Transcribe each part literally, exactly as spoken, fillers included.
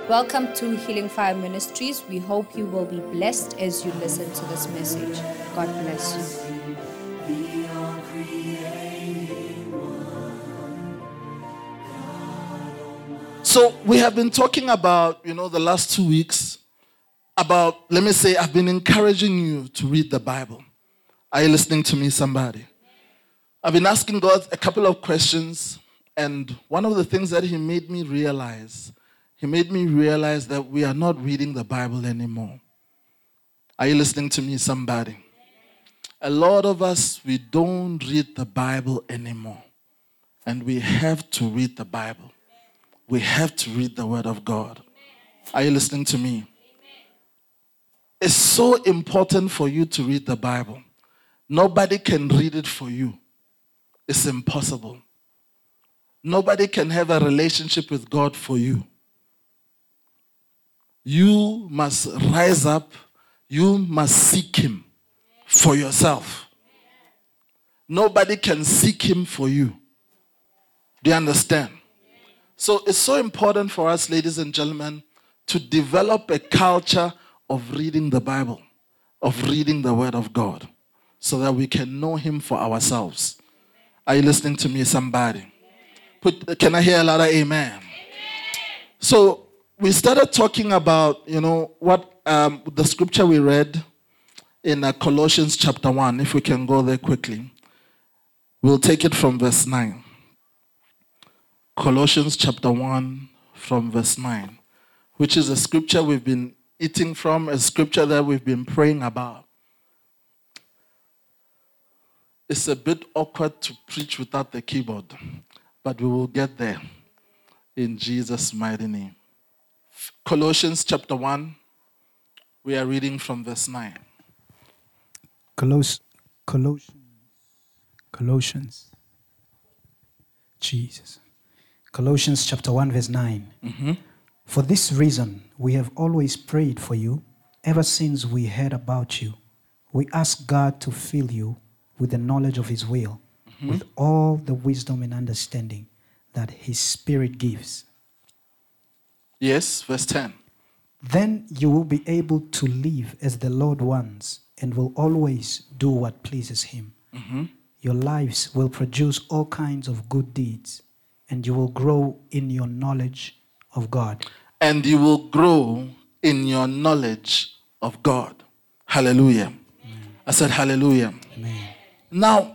Welcome to Healing Fire Ministries. We hope you will be blessed as you listen to this message. God bless you. So we have been talking about, you know, the last two weeks about, let me say, I've been encouraging you to read the Bible. Are you listening to me, somebody? I've been asking God a couple of questions, and one of the things that he made me realize, he made me realize that we are not reading the Bible anymore. Are you listening to me, somebody? A lot of us, we don't read the Bible anymore, and we have to read the Bible. We have to read the Word of God. Are you listening to me? It's so important for you to read the Bible. Nobody can read it for you. It's impossible. Nobody can have a relationship with God for you. You must rise up. You must seek Him for yourself. Nobody can seek Him for you. Do you understand? So it's so important for us, ladies and gentlemen, to develop a culture of reading the Bible, of reading the Word of God, so that we can know Him for ourselves. Are you listening to me, somebody? Put, can I hear a louder amen? Amen? So we started talking about, you know, what um, the scripture we read in uh, Colossians chapter one. If we can go there quickly. We'll take it from verse nine. Colossians chapter one from verse nine, which is a scripture we've been eating from, a scripture that we've been praying about. It's a bit awkward to preach without the keyboard, but we will get there in Jesus' mighty name. Colossians chapter one, we are reading from verse nine. Coloss- Colossians. Colossians. Jesus. Colossians chapter one, verse nine. Mm-hmm. For this reason, we have always prayed for you ever since we heard about you. We ask God to fill you with the knowledge of His will, mm-hmm. with all the wisdom and understanding that His Spirit gives. Yes, verse ten. Then you will be able to live as the Lord wants and will always do what pleases Him. Mm-hmm. Your lives will produce all kinds of good deeds, and you will grow in your knowledge of God. And you will grow in your knowledge of God. Hallelujah. Amen. I said hallelujah. Amen. Now,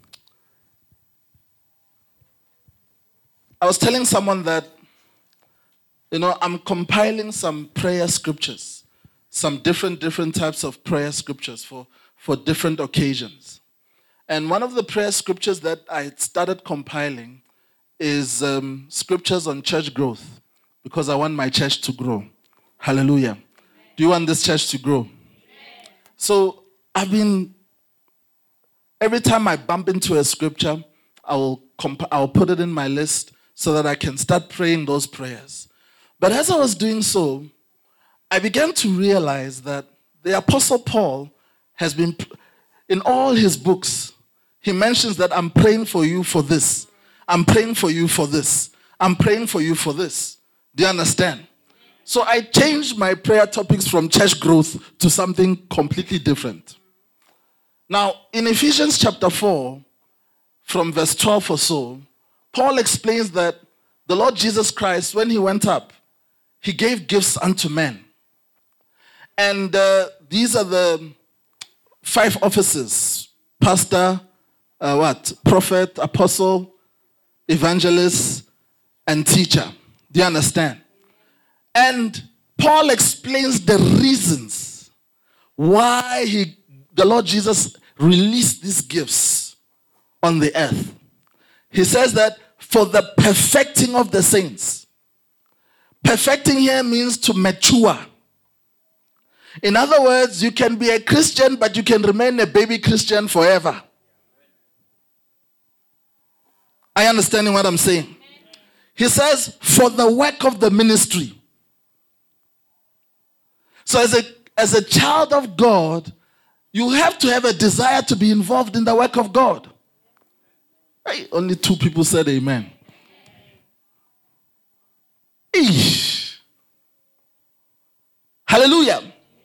I was telling someone that, you know, I'm compiling some prayer scriptures, some different, different types of prayer scriptures for, for different occasions. And one of the prayer scriptures that I started compiling is um, scriptures on church growth, because I want my church to grow. Hallelujah. Amen. Do you want this church to grow? Amen. So I've been, every time I bump into a scripture, I will comp- I'll put it in my list so that I can start praying those prayers. But as I was doing so, I began to realize that the Apostle Paul has been, in all his books, he mentions that I'm praying for you for this. I'm praying for you for this. I'm praying for you for this. Do you understand? So I changed my prayer topics from church growth to something completely different. Now, in Ephesians chapter four, from verse twelve or so, Paul explains that the Lord Jesus Christ, when he went up, he gave gifts unto men. And uh, these are the five offices: pastor, uh, what? Prophet, apostle, evangelist, and teacher. Do you understand? And Paul explains the reasons why he, the Lord Jesus released these gifts on the earth. He says that for the perfecting of the saints. Perfecting here means to mature. In other words, you can be a Christian, but you can remain a baby Christian forever. Are you understanding what I'm saying? He says, for the work of the ministry. So as a, as a child of God, you have to have a desire to be involved in the work of God. Hey, only two people said amen. Eesh. Hallelujah.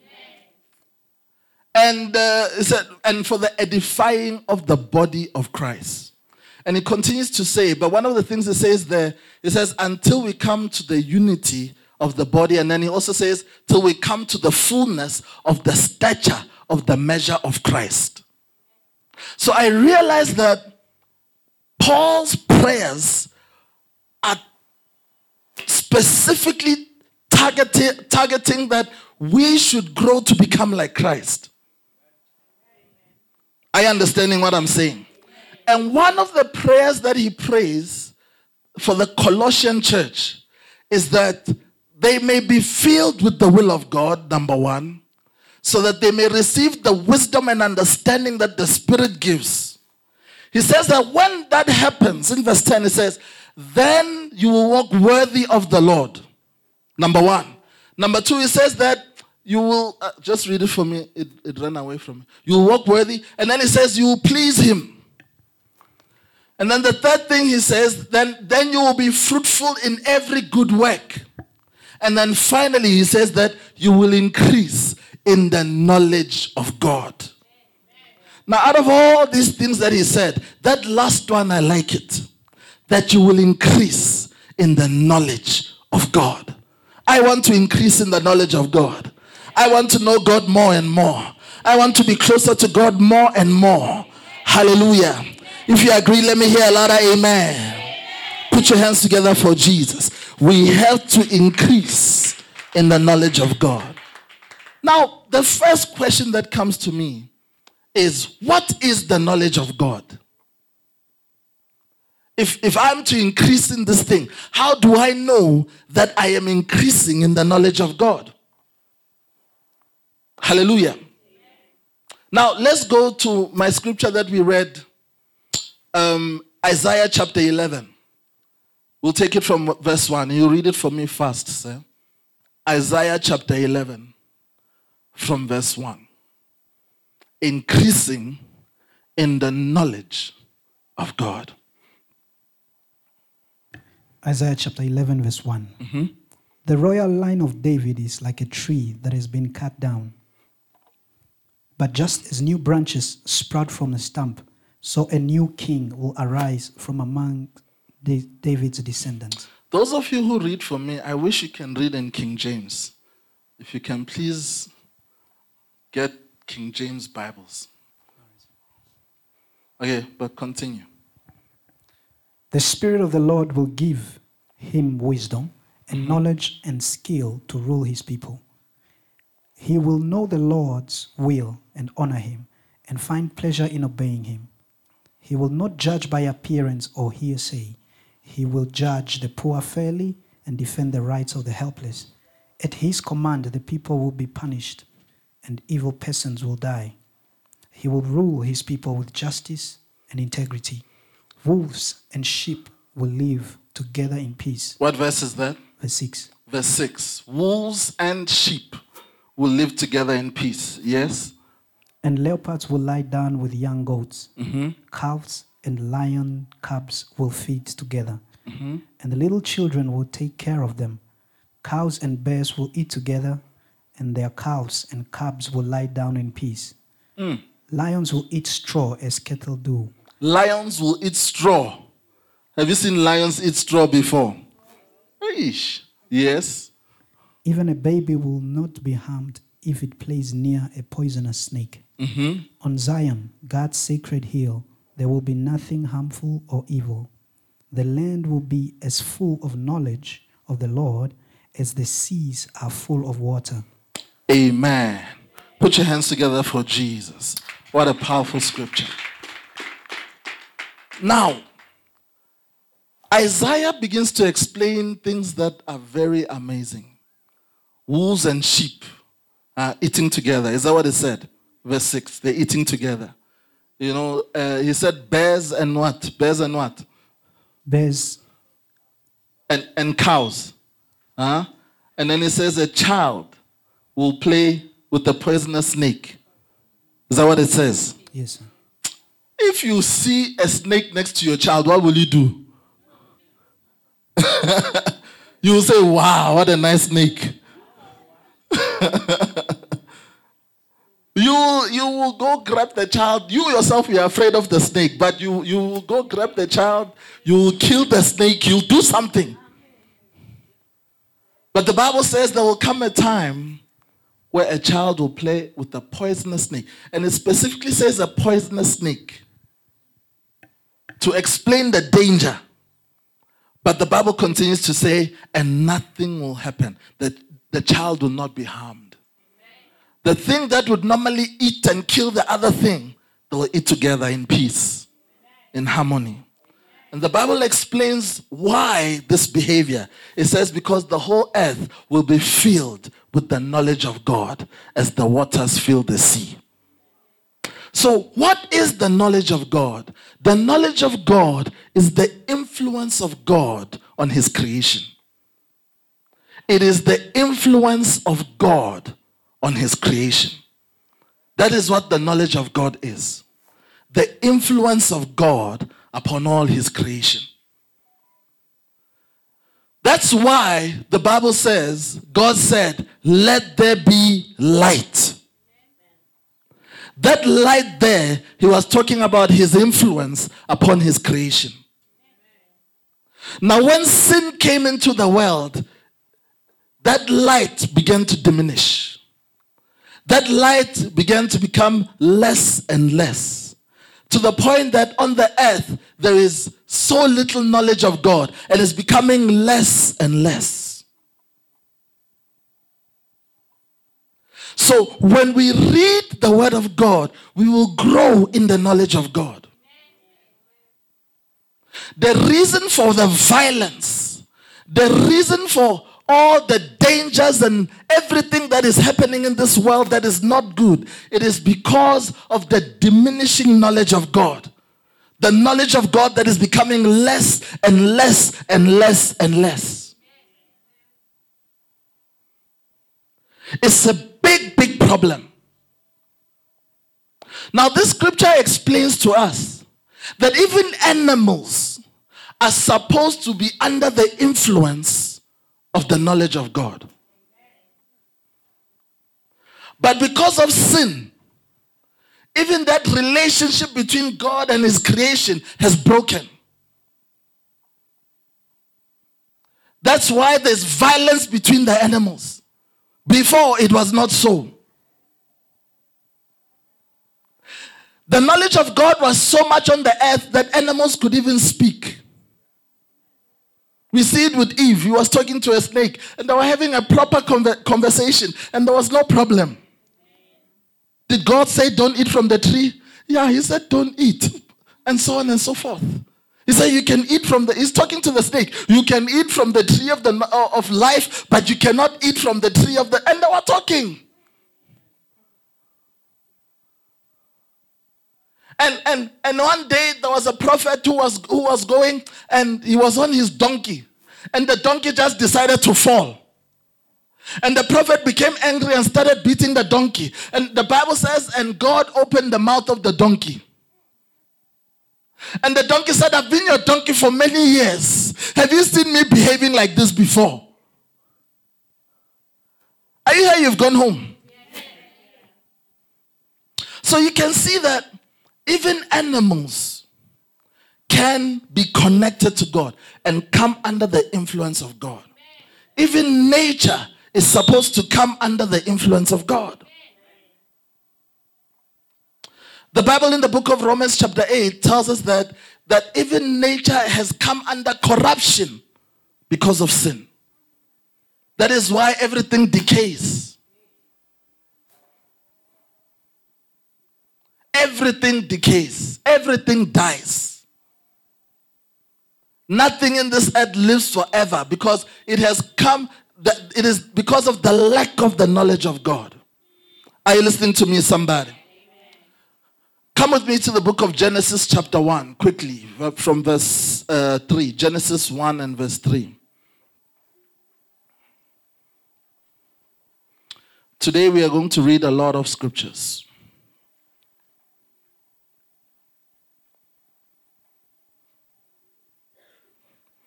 And uh, it said, and for the edifying of the body of Christ. And it continues to say, but one of the things it says there, it says, until we come to the unity of the body. And then he also says, till we come to the fullness of the stature of the measure of Christ. So I realized that Paul's prayers are specifically targeting, targeting that we should grow to become like Christ. Are you understanding what I'm saying? And one of the prayers that he prays for the Colossian church is that they may be filled with the will of God, number one, so that they may receive the wisdom and understanding that the Spirit gives. He says that when that happens, in verse ten, it says, then you will walk worthy of the Lord. Number one. Number two, it says that you will, uh, just read it for me, it, it ran away from me. You will walk worthy, and then it says you will please him. And then the third thing he says, then, then you will be fruitful in every good work. And then finally he says that you will increase in the knowledge of God. Now out of all these things that he said, that last one I like it. That you will increase in the knowledge of God. I want to increase in the knowledge of God. I want to know God more and more. I want to be closer to God more and more. Hallelujah. If you agree, let me hear a louder amen. Put your hands together for Jesus. We have to increase in the knowledge of God. Now, the first question that comes to me is, what is the knowledge of God? If, if I'm to increase in this thing, how do I know that I am increasing in the knowledge of God? Hallelujah. Now, let's go to my scripture that we read, um, Isaiah chapter eleven. We'll take it from verse one. You read it for me fast, sir. Isaiah chapter eleven, from verse one. Increasing in the knowledge of God. Isaiah chapter eleven, verse one. Mm-hmm. The royal line of David is like a tree that has been cut down. But just as new branches sprout from the stump, so a new king will arise from among David's descendants. Those of you who read for me, I wish you can read in King James. If you can please get King James Bibles. Okay, but continue. The Spirit of the Lord will give him wisdom and mm-hmm. knowledge and skill to rule his people. He will know the Lord's will and honor him and find pleasure in obeying him. He will not judge by appearance or hearsay. He will judge the poor fairly and defend the rights of the helpless. At his command, the people will be punished and evil persons will die. He will rule his people with justice and integrity. Wolves and sheep will live together in peace. What verse is that? Verse six. Verse six. Wolves and sheep will live together in peace. Yes? And leopards will lie down with young goats. Mm-hmm. Calves and lion cubs will feed together. Mm-hmm. And the little children will take care of them. Cows and bears will eat together, and their calves and cubs will lie down in peace. Mm. Lions will eat straw as cattle do. Lions will eat straw. Have you seen lions eat straw before? Eesh. Yes. Even a baby will not be harmed if it plays near a poisonous snake. Mm-hmm. On Zion, God's sacred hill, there will be nothing harmful or evil. The land will be as full of knowledge of the Lord as the seas are full of water. Amen. Put your hands together for Jesus. What a powerful scripture. Now, Isaiah begins to explain things that are very amazing. Wolves and sheep are eating together. Is that what it said? Verse six, they're eating together. You know, uh, he said bears and what? Bears and what? Bears. And, and cows. Huh? And then he says a child will play with the poisonous snake. Is that what it says? Yes, sir. If you see a snake next to your child, what will you do? You will say, wow, what a nice snake. You, you will go grab the child. You yourself, you are afraid of the snake, but you, you will go grab the child. You will kill the snake. You'll do something. But the Bible says there will come a time where a child will play with a poisonous snake. And it specifically says a poisonous snake to explain the danger. But the Bible continues to say, and nothing will happen. That the child will not be harmed. The thing that would normally eat and kill the other thing, they will eat together in peace, in harmony. And the Bible explains why this behavior. It says because the whole earth will be filled with the knowledge of God as the waters fill the sea. So what is the knowledge of God? The knowledge of God is the influence of God on his creation. It is the influence of God on his creation. That is what the knowledge of God is. The influence of God upon all his creation. That's why the Bible says, God said, let there be light. That light there, he was talking about his influence upon his creation. Now when sin came into the world, that light began to diminish. That light began to become less and less, to the point that on the earth there is so little knowledge of God, and it's becoming less and less. So when we read the word of God, we will grow in the knowledge of God. The reason for the violence, the reason for all the dangers and everything that is happening in this world that is not good, it is because of the diminishing knowledge of God. The knowledge of God that is becoming less and less and less and less. It's a big, big problem. Now this scripture explains to us that even animals are supposed to be under the influence of the knowledge of God. But because of sin, even that relationship between God and his creation has broken. That's why there's violence between the animals. Before, it was not so. The knowledge of God was so much on the earth that animals could even speak. We see it with Eve. He was talking to a snake and they were having a proper conver- conversation and there was no problem. Did God say don't eat from the tree? Yeah, he said don't eat. And so on and so forth. He said you can eat from the, he's talking to the snake. You can eat from the tree of, the, of life, but you cannot eat from the tree of the, and they were talking. And, and, and one day there was a prophet who was, who was going and he was on his donkey. And the donkey just decided to fall. And the prophet became angry and started beating the donkey. And the Bible says, and God opened the mouth of the donkey. And the donkey said, I've been your donkey for many years. Have you seen me behaving like this before? Are you here? You've gone home. So you can see that even animals can be connected to God and come under the influence of God. Even nature is supposed to come under the influence of God. The Bible in the book of Romans chapter eight tells us that, that even nature has come under corruption because of sin. That is why everything decays. Everything decays. Everything dies. Nothing in this earth lives forever because it has come, it is because of the lack of the knowledge of God. Are you listening to me, somebody? Come with me to the book of Genesis chapter one, quickly, from verse uh, three. Genesis one and verse three. Today we are going to read a lot of scriptures.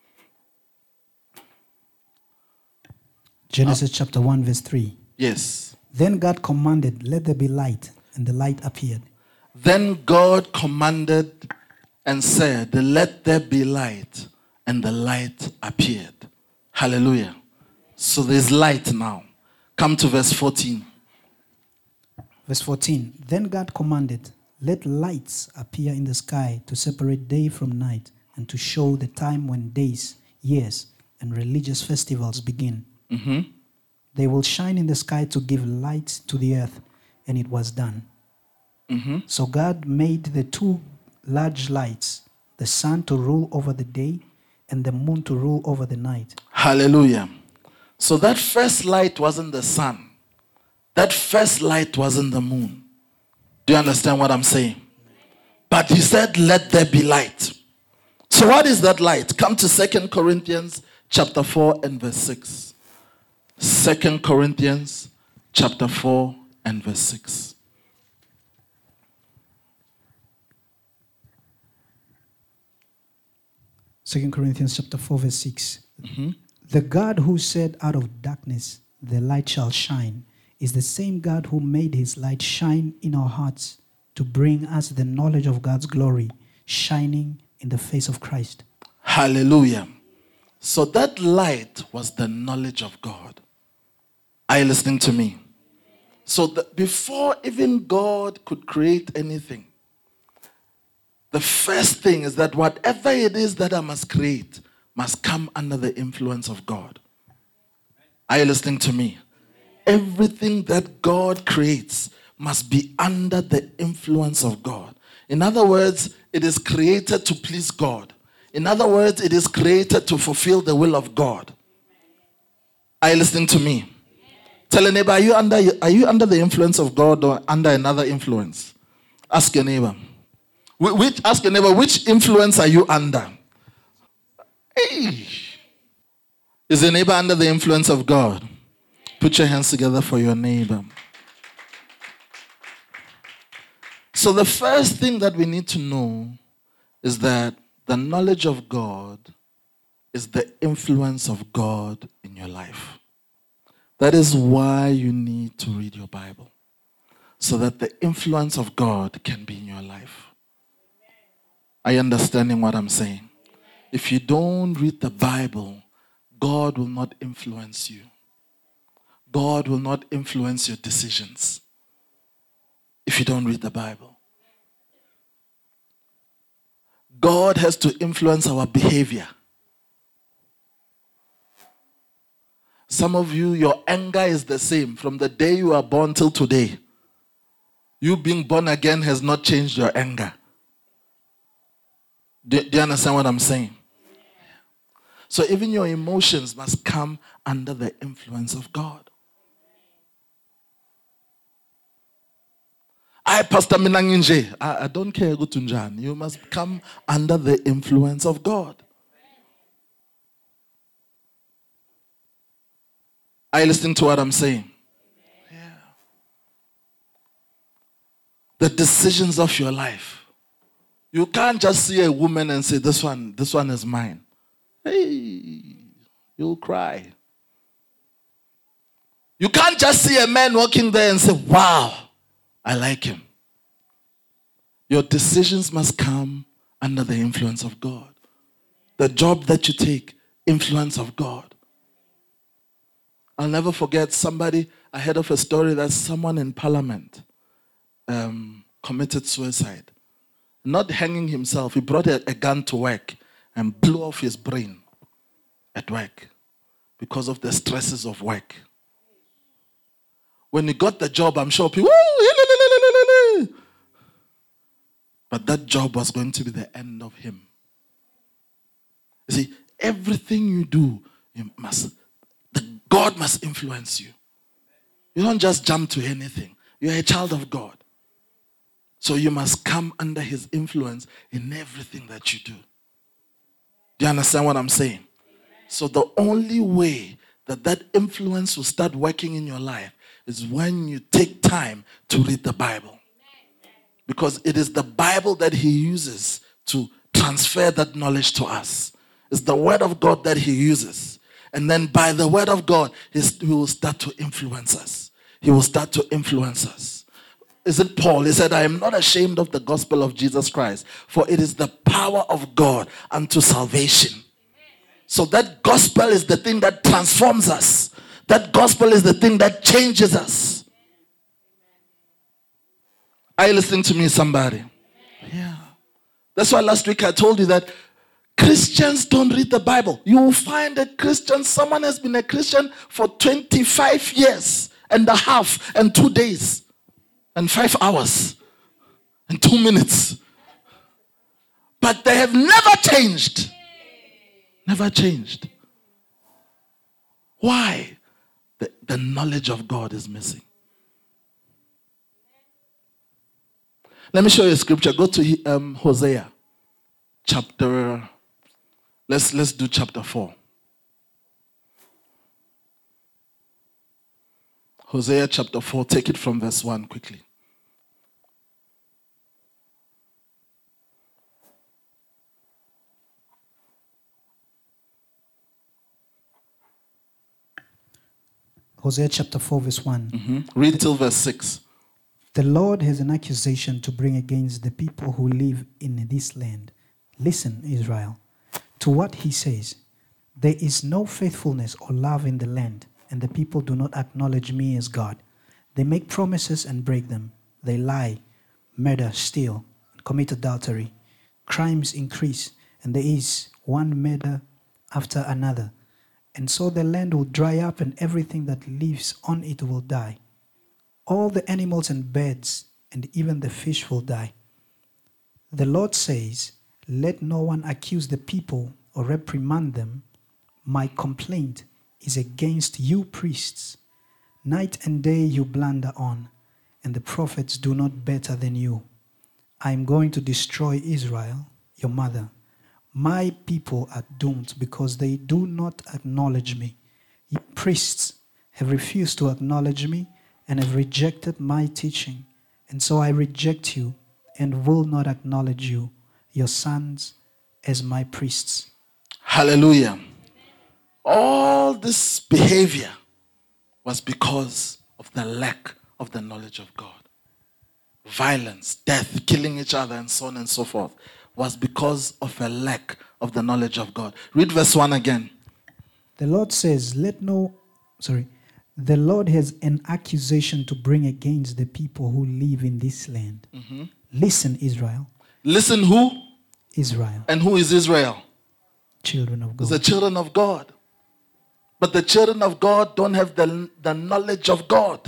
Genesis chapter one verse three. Yes. Then God commanded, let there be light, and the light appeared. Then God commanded and said, let there be light, and the light appeared. Hallelujah. So there's light now. Come to verse fourteen. Verse fourteen. Then God commanded, let lights appear in the sky to separate day from night, and to show the time when days, years, and religious festivals begin. Mm-hmm. They will shine in the sky to give light to the earth, and it was done. Mm-hmm. So God made the two large lights, the sun to rule over the day, and the moon to rule over the night. Hallelujah. So that first light wasn't the sun. That first light wasn't the moon. Do you understand what I'm saying? But he said, let there be light. So what is that light? Come to Second Corinthians chapter four and verse six. Second Corinthians chapter four and verse six. Second Corinthians chapter four verse six. Mm-hmm. The God who said out of darkness the light shall shine is the same God who made his light shine in our hearts to bring us the knowledge of God's glory shining in the face of Christ. Hallelujah. So that light was the knowledge of God. Are you listening to me? So that before even God could create anything, the first thing is that whatever it is that I must create must come under the influence of God. Are you listening to me? Everything that God creates must be under the influence of God. In other words, it is created to please God. In other words, it is created to fulfill the will of God. Are you listening to me? Tell a neighbor, are you under, are you under the influence of God or under another influence? Ask your neighbor. Which, ask your neighbor, which influence are you under? Hey. Is your neighbor under the influence of God? Put your hands together for your neighbor. So the first thing that we need to know is that the knowledge of God is the influence of God in your life. That is why you need to read your Bible, so that the influence of God can be in your life. Are you understanding what I'm saying? If you don't read the Bible, God will not influence you. God will not influence your decisions if you don't read the Bible. God has to influence our behavior. Some of you, your anger is the same from the day you are born till today. You being born again has not changed your anger. Do, do you understand what I'm saying? So even your emotions must come under the influence of God. I, Pastor Minanginje, I, I don't care Gutunjan. You must come under the influence of God. Are you listening to what I'm saying? Yeah. The decisions of your life. You can't just see a woman and say, this one, this one is mine. Hey, you'll cry. You can't just see a man walking there and say, wow, I like him. Your decisions must come under the influence of God. The job that you take, influence of God. I'll never forget somebody, I heard of a story that someone in parliament um, committed suicide. Not hanging himself, he brought a, a gun to work and blew off his brain at work because of the stresses of work. When he got the job, I'm sure people, but that job was going to be the end of him. You see, everything you do, you must, the God must influence you. You don't just jump to anything. You're a child of God. So you must come under his influence in everything that you do. Do you understand what I'm saying? So the only way that that influence will start working in your life is when you take time to read the Bible. Because it is the Bible that he uses to transfer that knowledge to us. It's the word of God that he uses. And then by the word of God, he will start to influence us. he will start to influence us. Is it Paul? He said, I am not ashamed of the gospel of Jesus Christ, for it is the power of God unto salvation. So that gospel is the thing that transforms us. That gospel is the thing that changes us. Are you listening to me, somebody? Yeah. That's why last week I told you that Christians don't read the Bible. You will find a Christian, someone has been a Christian for twenty-five years and a half and two days and five hours and two minutes. But they have never changed. Never changed. Why? The, the knowledge of God is missing. Let me show you a scripture. Go to um, Hosea chapter, let's, let's do chapter four. Hosea chapter four, take it from verse one quickly. Hosea chapter four, verse one. Mm-hmm. Read till verse six. The Lord has an accusation to bring against the people who live in this land. Listen, Israel, to what he says. There is no faithfulness or love in the land, and the people do not acknowledge me as God. They make promises and break them. They lie, murder, steal, and commit adultery. Crimes increase, and there is one murder after another. And so the land will dry up, and everything that lives on it will die. All the animals and birds and even the fish will die. The Lord says, let no one accuse the people or reprimand them. My complaint is against you priests. Night and day you blunder on, and the prophets do not better than you. I am going to destroy Israel, your mother. My people are doomed because they do not acknowledge me. You priests have refused to acknowledge me and have rejected my teaching. And so I reject you and will not acknowledge you, your sons, as my priests. Hallelujah. All this behavior was because of the lack of the knowledge of God. Violence, death, killing each other, and so on and so forth was because of a lack of the knowledge of God. Read verse one again. The Lord says, let no, sorry, the Lord has an accusation to bring against the people who live in this land. Mm-hmm. Listen, Israel. Listen who? Israel. And who is Israel? Children of God. It's the children of God. But the children of God don't have the, the knowledge of God.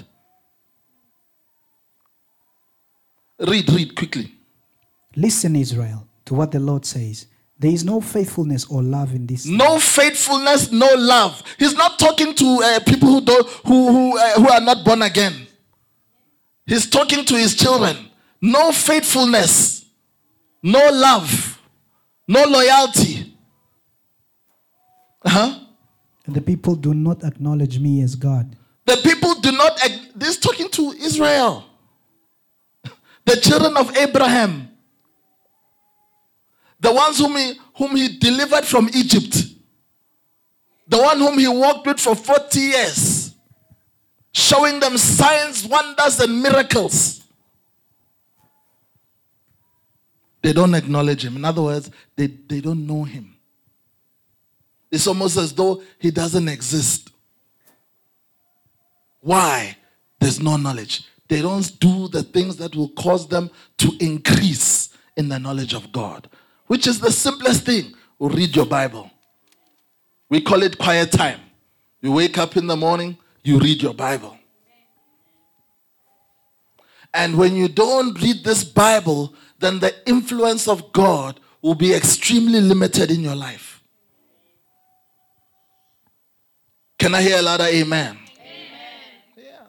Read, read quickly. Listen, Israel, to what the Lord says. There is no faithfulness or love in this. No land. Faithfulness, no love. He's not talking to uh, people who don't, who who, uh, who are not born again. He's talking to his children. No faithfulness, no love, no loyalty. Uh-huh. And the people do not acknowledge me as God. The people do not. This is talking to Israel, the children of Abraham. The ones whom he, whom he delivered from Egypt. The one whom he walked with for forty years. Showing them signs, wonders, and miracles. They don't acknowledge him. In other words, they, they don't know him. It's almost as though he doesn't exist. Why? There's no knowledge. They don't do the things that will cause them to increase in the knowledge of God. Which is the simplest thing. We'll read your Bible. We call it quiet time. You wake up in the morning, you read your Bible. And when you don't read this Bible, then the influence of God will be extremely limited in your life. Can I hear a louder amen? Amen. Yeah.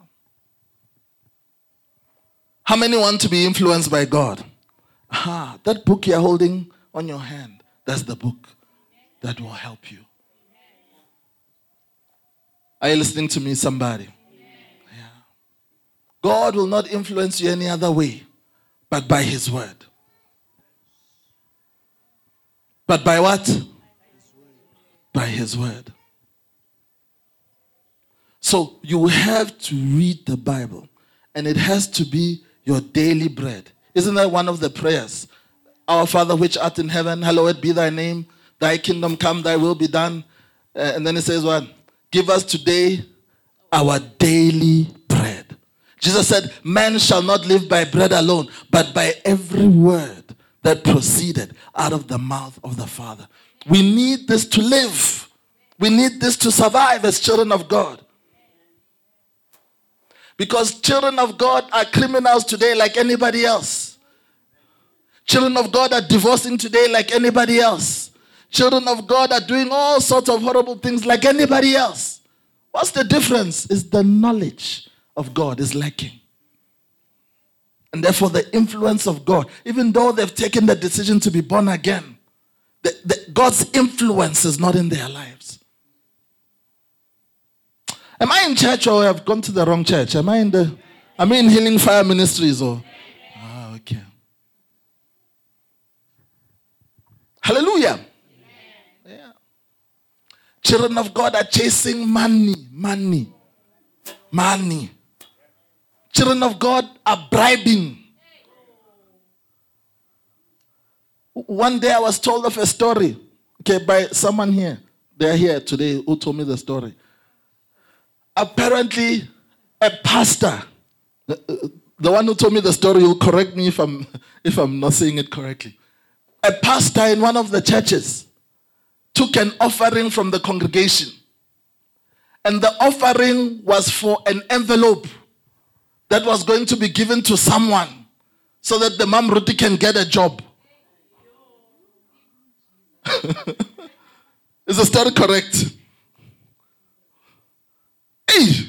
How many want to be influenced by God? Ah, that book you're holding on your hand, that's the book that will help you. Are you listening to me, somebody? Yeah. God will not influence you any other way but by his word. But by what? By his word. So you have to read the Bible, and it has to be your daily bread. Isn't that one of the prayers? Our Father which art in heaven, hallowed be thy name. Thy kingdom come, thy will be done. Uh, and then it says what? Give us today our daily bread. Jesus said, man shall not live by bread alone, but by every word that proceeded out of the mouth of the Father. We need this to live. We need this to survive as children of God. Because children of God are criminals today like anybody else. Children of God are divorcing today like anybody else. Children of God are doing all sorts of horrible things like anybody else. What's the difference? Is the knowledge of God is lacking. And therefore the influence of God, even though they've taken the decision to be born again, the, the, God's influence is not in their lives. Am I in church or have gone to the wrong church? Am I in the, am I in Healing Fire Ministries or? Ah, okay. Hallelujah. Yeah. Children of God are chasing money, money, money. Children of God are bribing. One day I was told of a story, okay, by someone here. They are here today who told me the story. Apparently, a pastor, the, the one who told me the story will correct me if I'm if I'm not saying it correctly. A pastor in one of the churches took an offering from the congregation, and the offering was for an envelope that was going to be given to someone so that the Mom Ruti can get a job. Is the story correct? Hey!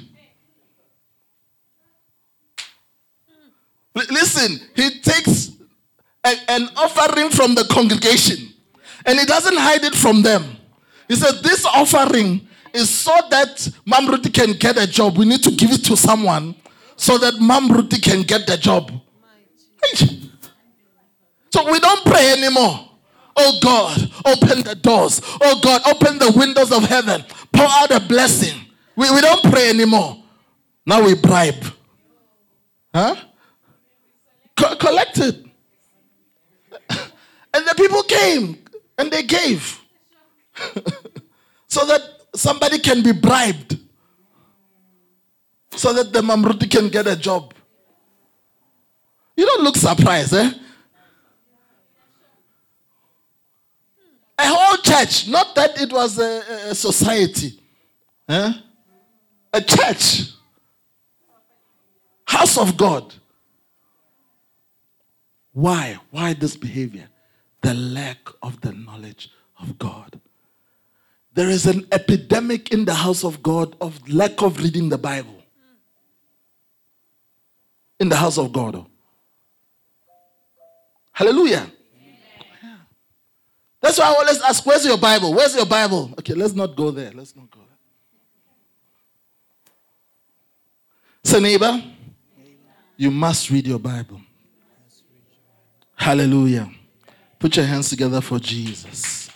L- listen, he takes a, an offering from the congregation and he doesn't hide it from them. He said, this offering is so that Mom Ruti can get a job. We need to give it to someone so that Mom Ruti can get the job. Hey. So we don't pray anymore. Oh God, open the doors. Oh God, open the windows of heaven. Pour out a blessing. We, we don't pray anymore. Now we bribe. Huh? Co- collected. And the people came and they gave. So that somebody can be bribed. So that the Mom Ruti can get a job. You don't look surprised, eh? A whole church, not that it was a, a society. Eh? A church. House of God. Why? Why this behavior? The lack of the knowledge of God. There is an epidemic in the house of God of lack of reading the Bible. In the house of God. Hallelujah. Yeah. That's why I always ask, where's your Bible? Where's your Bible? Okay, let's not go there. Let's not go there. Say, neighbor, you must read your Bible. Hallelujah. Put your hands together for Jesus.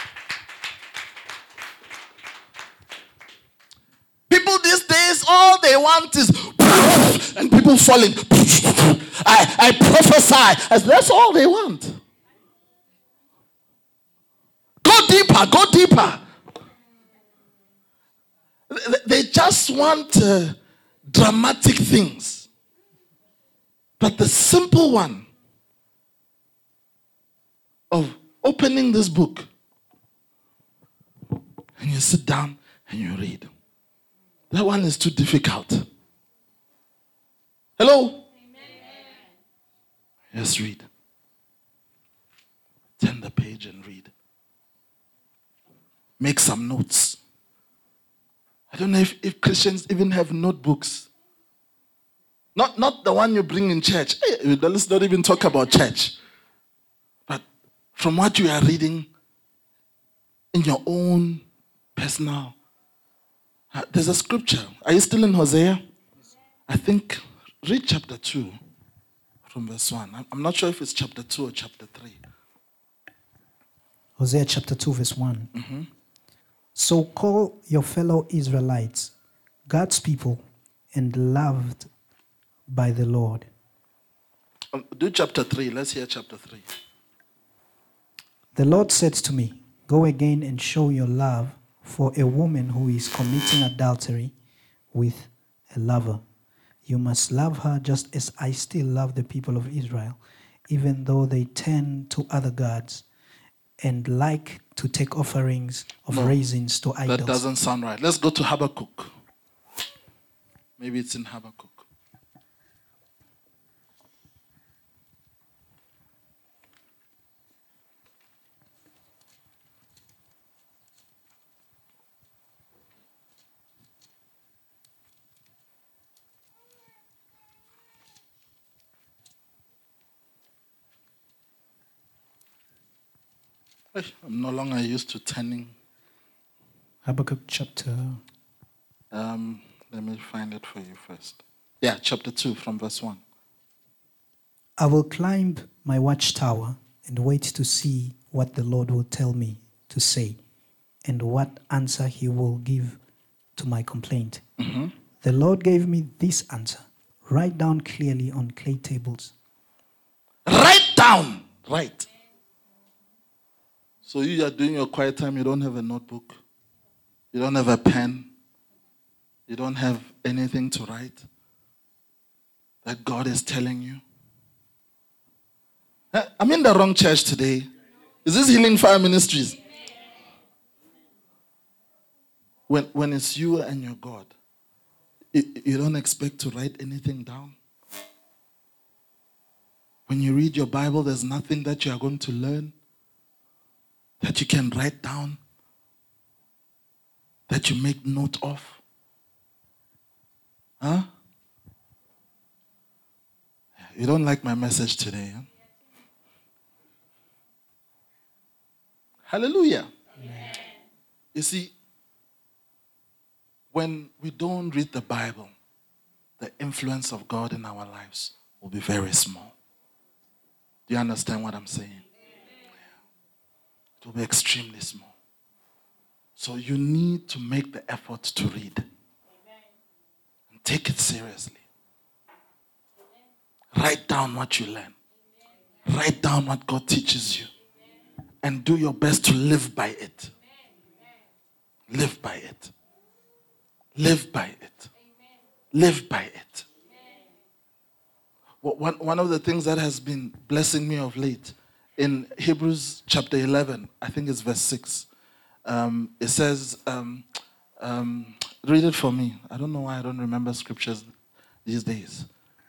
People these days, all they want is and people falling. I, I prophesy. As that's all they want. Go deeper, go deeper. They just want uh, dramatic things. But the simple one of opening this book and you sit down and you read. That one is too difficult. Hello? Amen. Yes, read. Turn the page and read. Make some notes. I don't know if, if Christians even have notebooks. Not, not the one you bring in church. Hey, let's not even talk about church. But from what you are reading in your own personal. Uh, there's a scripture. Are you still in Hosea? I think, read chapter two from verse one. I'm, I'm not sure if it's chapter two or chapter three. Hosea chapter two verse one. Mm-hmm. So call your fellow Israelites, God's people and loved by the Lord. Um, do chapter three. Let's hear chapter three. The Lord said to me, go again and show your love for a woman who is committing adultery with a lover. You must love her just as I still love the people of Israel, even though they turn to other gods and like to take offerings of No, raisins to idols. That doesn't sound right. Let's go to Habakkuk. Maybe it's in Habakkuk. I'm no longer used to turning. Habakkuk chapter. Um, let me find it for you first. Yeah, chapter two from verse one. I will climb my watchtower and wait to see what the Lord will tell me to say and what answer he will give to my complaint. Mm-hmm. The Lord gave me this answer. Write down clearly on clay tables. Write down. Write. So you are doing your quiet time, you don't have a notebook. You don't have a pen. You don't have anything to write that God is telling you. I'm in the wrong church today. Is this Healing Fire Ministries? When, when it's you and your God, you, you don't expect to write anything down. When you read your Bible, there's nothing that you are going to learn that you can write down, that you make note of. Huh? You don't like my message today, huh? Hallelujah. Amen. You see, when we don't read the Bible, the influence of God in our lives will be very small. Do you understand what I'm saying? Yeah. It will be extremely small. So you need to make the effort to read. And take it seriously. Write down what you learn. Write down what God teaches you. And do your best to live by it. Live by it. Live by it. Live by it. One, one of the things that has been blessing me of late, in Hebrews chapter eleven, I think it's verse six, um, it says, um, um, read it for me. I don't know why I don't remember scriptures these days.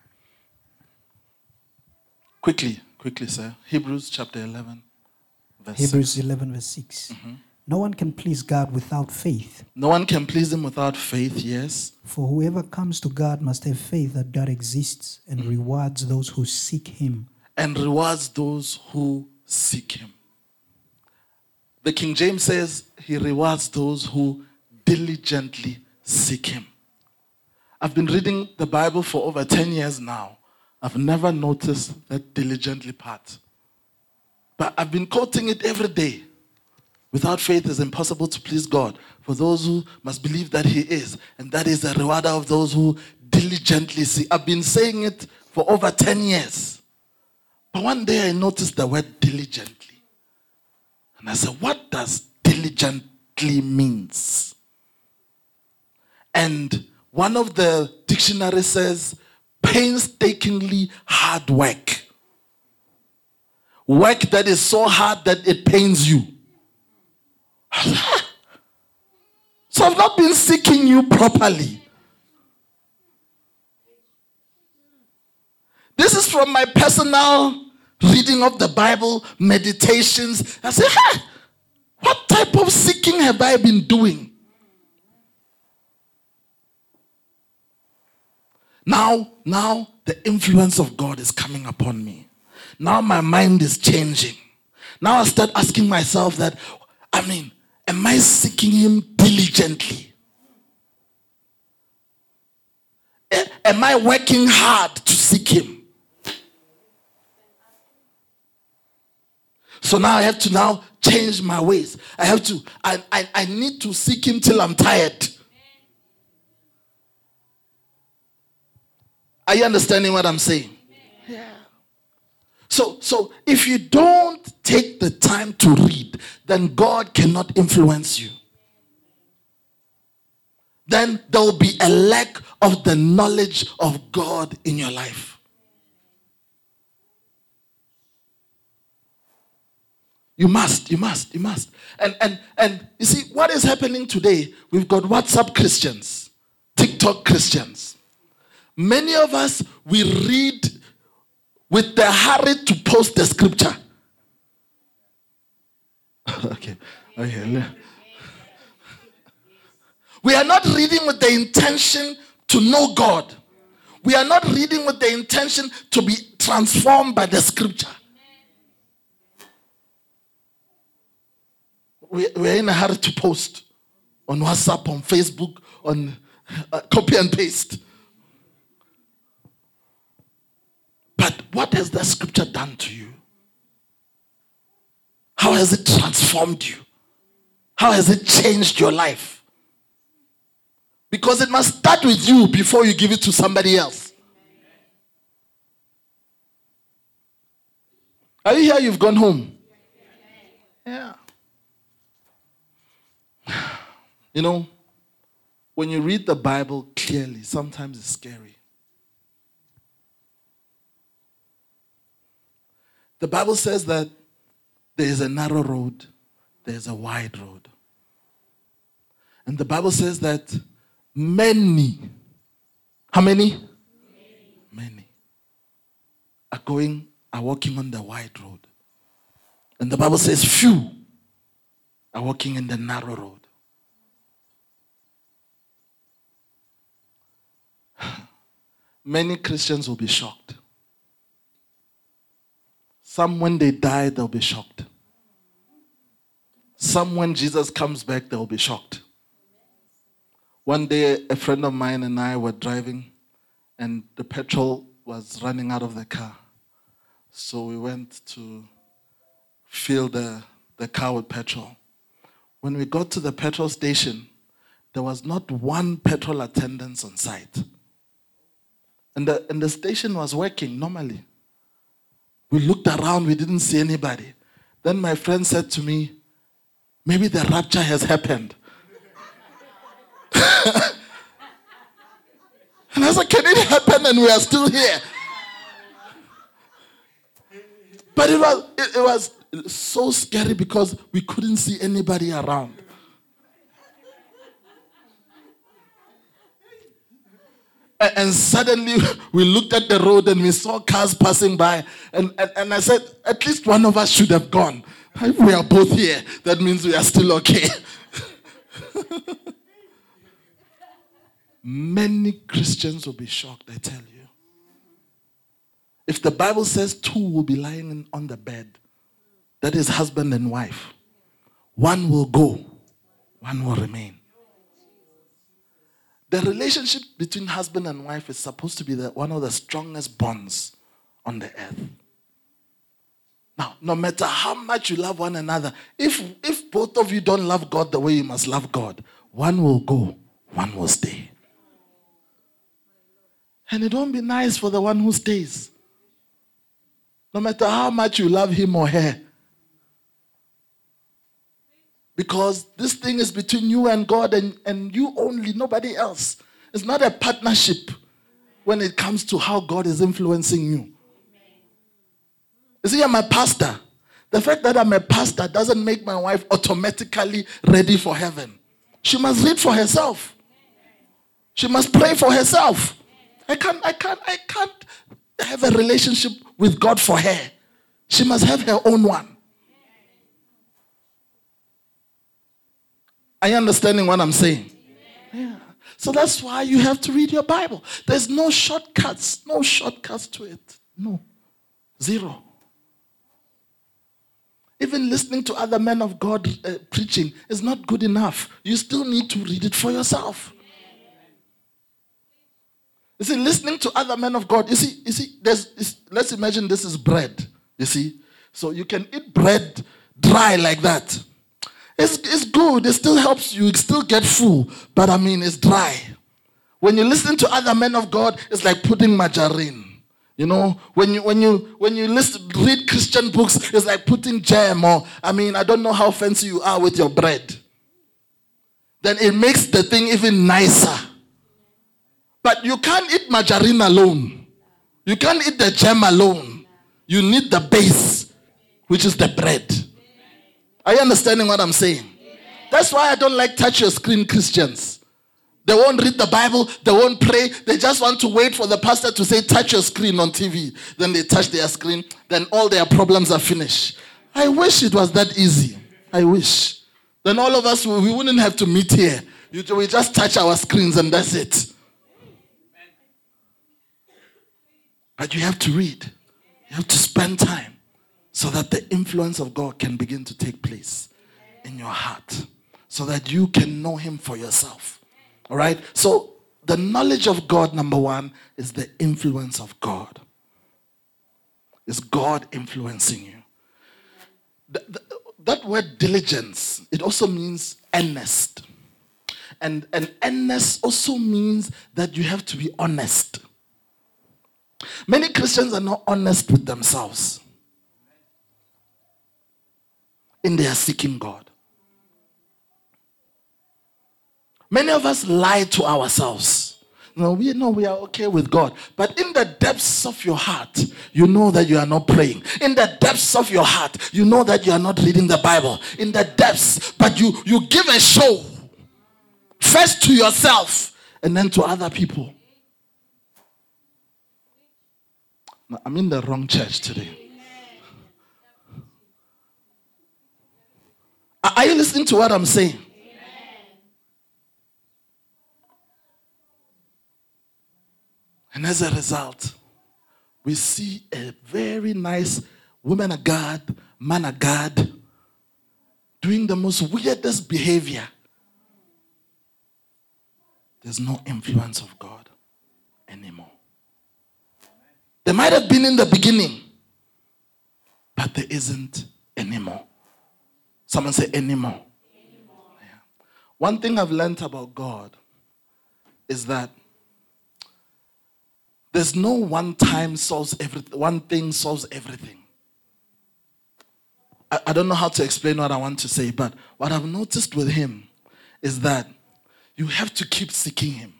Quickly, quickly, sir. Hebrews chapter eleven, verse Hebrews six. eleven, verse six. Mm-hmm. No one can please God without faith. No one can please him without faith, yes. For whoever comes to God must have faith that God exists and mm-hmm. rewards those who seek him. And rewards those who seek him. The King James says he rewards those who diligently seek him. I've been reading the Bible for over ten years now. I've never noticed that diligently part. But I've been quoting it every day. Without faith it is impossible to please God. For those who must believe that he is, and that is the rewarder of those who diligently seek. I've been saying it for over ten years. But one day I noticed the word diligently. And I said, what does diligently means? And one of the dictionaries says, painstakingly hard work. Work that is so hard that it pains you. So I've not been seeking you properly. This is from my personal reading of the Bible, meditations. I say, hey, what type of seeking have I been doing? Now, now the influence of God is coming upon me. Now my mind is changing. Now I start asking myself that, I mean, am I seeking him diligently? Am I working hard to seek him? So now I have to now change my ways. I have to, I, I, I need to seek him till I'm tired. Are you understanding what I'm saying? Yeah. So, so if you don't take the time to read, then God cannot influence you. Then there will be a lack of the knowledge of God in your life. You must, you must, you must. And and and you see, what is happening today? We've got WhatsApp Christians, TikTok Christians. Many of us, we read with the hurry to post the scripture. okay, okay. We are not reading with the intention to know God. We are not reading with the intention to be transformed by the scripture. We, we're in a hurry to post on WhatsApp, on Facebook, on uh, copy and paste. But what has that scripture done to you? How has it transformed you? How has it changed your life? Because it must start with you before you give it to somebody else. Are you here? You've gone home? Yeah. You know, when you read the Bible clearly, sometimes it's scary. The Bible says that there is a narrow road, there is a wide road. And the Bible says that many, how many? Many, many are going, are walking on the wide road. And the Bible says few are walking in the narrow road. Many Christians will be shocked. Some, when they die, they'll be shocked. Some, when Jesus comes back, they'll be shocked. One day, a friend of mine and I were driving, and the petrol was running out of the car. So we went to fill the, the car with petrol. When we got to the petrol station, there was not one petrol attendant on site. And the, and the station was working normally. We looked around, we didn't see anybody. Then my friend said to me, maybe the rapture has happened. And I said, can it happen and we are still here? But it was, it, it was so scary because we couldn't see anybody around. And suddenly we looked at the road and we saw cars passing by. And, and, and I said, at least one of us should have gone. If we are both here, that means we are still okay. Many Christians will be shocked, I tell you. If the Bible says two will be lying in, on the bed, that is husband and wife. One will go, one will remain. The relationship between husband and wife is supposed to be the, one of the strongest bonds on the earth. Now, no matter how much you love one another, if, if both of you don't love God the way you must love God, one will go, one will stay. And it won't be nice for the one who stays. No matter how much you love him or her. Because this thing is between you and God and, and you only, nobody else. It's not a partnership when it comes to how God is influencing you. You see, I'm a pastor. The fact that I'm a pastor doesn't make my wife automatically ready for heaven. She must read for herself. She must pray for herself. I can't, I can't, I can't have a relationship with God for her. She must have her own one. Are you understanding what I'm saying? Yeah. So that's why you have to read your Bible. There's no shortcuts. No shortcuts to it. No. Zero. Even listening to other men of God uh, preaching is not good enough. You still need to read it for yourself. You see, listening to other men of God, you see, you see, there's, let's imagine this is bread, you see. So you can eat bread dry like that. It's, it's good. It still helps you. You still get full. But I mean, it's dry. When you listen to other men of God, it's like putting margarine. You know, when you when you when you listen, read Christian books, it's like putting jam or I mean, I don't know how fancy you are with your bread. Then it makes the thing even nicer. But you can't eat margarine alone. You can't eat the jam alone. You need the base, which is the bread. Are you understanding what I'm saying? That's why I don't like touch your screen Christians. They won't read the Bible. They won't pray. They just want to wait for the pastor to say, touch your screen on T V. Then they touch their screen. Then all their problems are finished. I wish it was that easy. I wish. Then all of us, we wouldn't have to meet here. We just touch our screens and that's it. But you have to read. You have to spend time so that the influence of God can begin to take place in your heart. So that you can know him for yourself. All right? So the knowledge of God, number one, is the influence of God. Is God influencing you? The, the, that word diligence, it also means earnest. And, and earnest also means that you have to be honest. Many Christians are not honest with themselves in their seeking God. Many of us lie to ourselves. No, we know we are okay with God. But in the depths of your heart, you know that you are not praying. In the depths of your heart, you know that you are not reading the Bible. In the depths, but you, you give a show. First to yourself and then to other people. No, I'm in the wrong church today. Are you listening to what I'm saying? And as a result, we see a very nice woman of God, man of God, doing the most weirdest behavior. There's no influence of God anymore. There might have been in the beginning, but there isn't anymore. Someone say anymore. anymore. Yeah. One thing I've learned about God is that there's no one time solves everything. One thing solves everything. I, I don't know how to explain what I want to say, but what I've noticed with him is that you have to keep seeking him.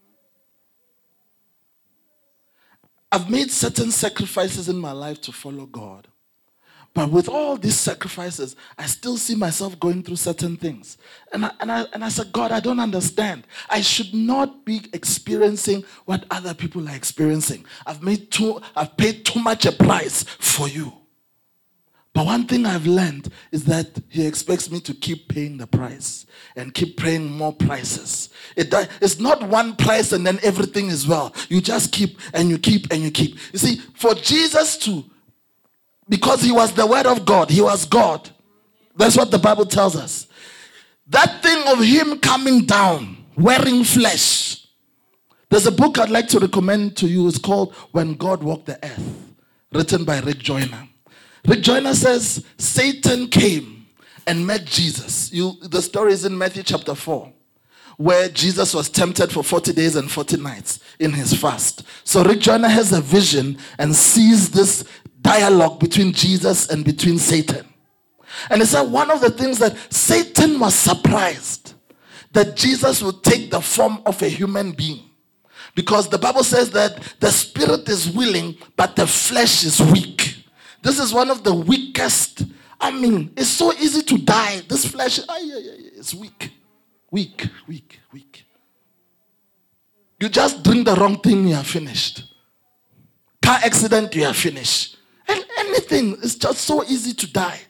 I've made certain sacrifices in my life to follow God. But with all these sacrifices, I still see myself going through certain things. And I, and I, and I said, God, I don't understand. I should not be experiencing what other people are experiencing. I've made too, I've paid too much a price for you. But one thing I've learned is that he expects me to keep paying the price and keep paying more prices. It, it's not one price and then everything is well. You just keep and you keep and you keep. You see, for Jesus to, because he was the word of God, he was God. That's what the Bible tells us. That thing of him coming down, wearing flesh. There's a book I'd like to recommend to you. It's called When God Walked the Earth, written by Rick Joyner. Rick Joyner says, Satan came and met Jesus. You, the story is in Matthew chapter four, where Jesus was tempted for forty days and forty nights in his fast. So Rick Joyner has a vision and sees this dialogue between Jesus and between Satan. And he said one of the things that Satan was surprised that Jesus would take the form of a human being. Because the Bible says that the spirit is willing, but the flesh is weak. This is one of the weakest. I mean, it's so easy to die. This flesh is weak. Weak, weak, weak. You just drink the wrong thing, you are finished. Car accident, you are finished. And anything, it's just so easy to die.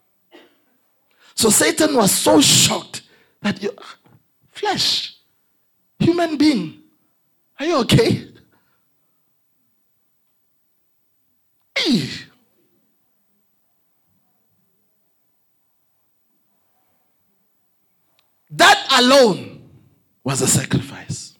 So Satan was so shocked that you, flesh, human being, are you okay? Hey. That alone was a sacrifice.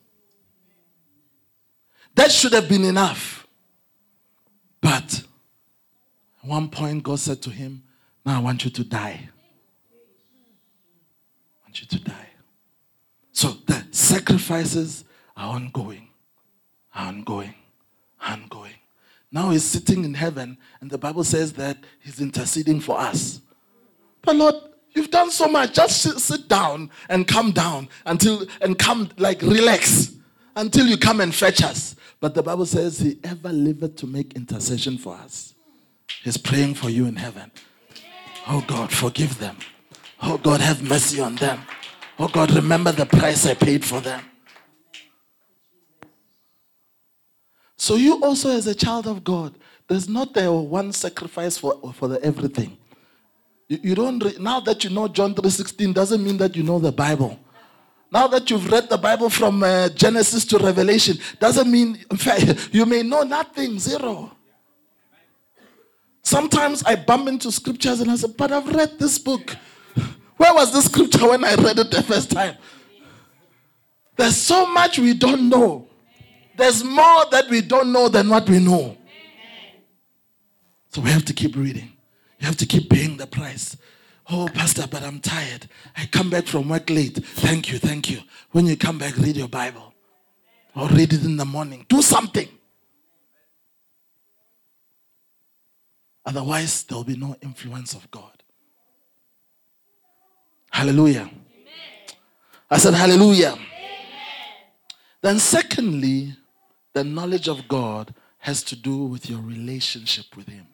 That should have been enough. But at one point God said to him, now I want you to die. I want you to die. So the sacrifices are ongoing, are ongoing, are ongoing. Now he's sitting in heaven, and the Bible says that he's interceding for us. But Lord, you've done so much. Just sit, sit down and come down until and come like relax until you come and fetch us. But the Bible says he ever liveth to make intercession for us. He's praying for you in heaven. Oh God, forgive them. Oh God, have mercy on them. Oh God, remember the price I paid for them. So you also as a child of God, there's not a one sacrifice for, for the everything. You, you don't re- now that you know John three sixteen doesn't mean that you know the Bible. Now that you've read the Bible from uh, Genesis to Revelation doesn't mean, in fact, you may know nothing, zero. Sometimes I bump into scriptures and I say, but I've read this book. Where was this scripture when I read it the first time? There's so much we don't know. There's more that we don't know than what we know. So we have to keep reading. You have to keep paying the price. Oh, Pastor, but I'm tired. I come back from work late. Thank you, thank you. When you come back, read your Bible. Or read it in the morning. Do something. Otherwise, there will be no influence of God. Hallelujah. Amen. I said hallelujah. Amen. Then secondly, the knowledge of God has to do with your relationship with him.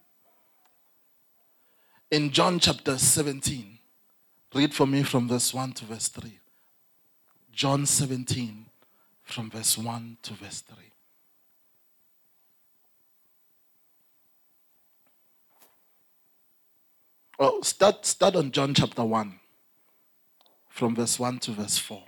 In John chapter seventeen, read for me from verse one to verse three. John seventeen, from verse one to verse three. Oh, start, start on John chapter one, from verse one to verse four.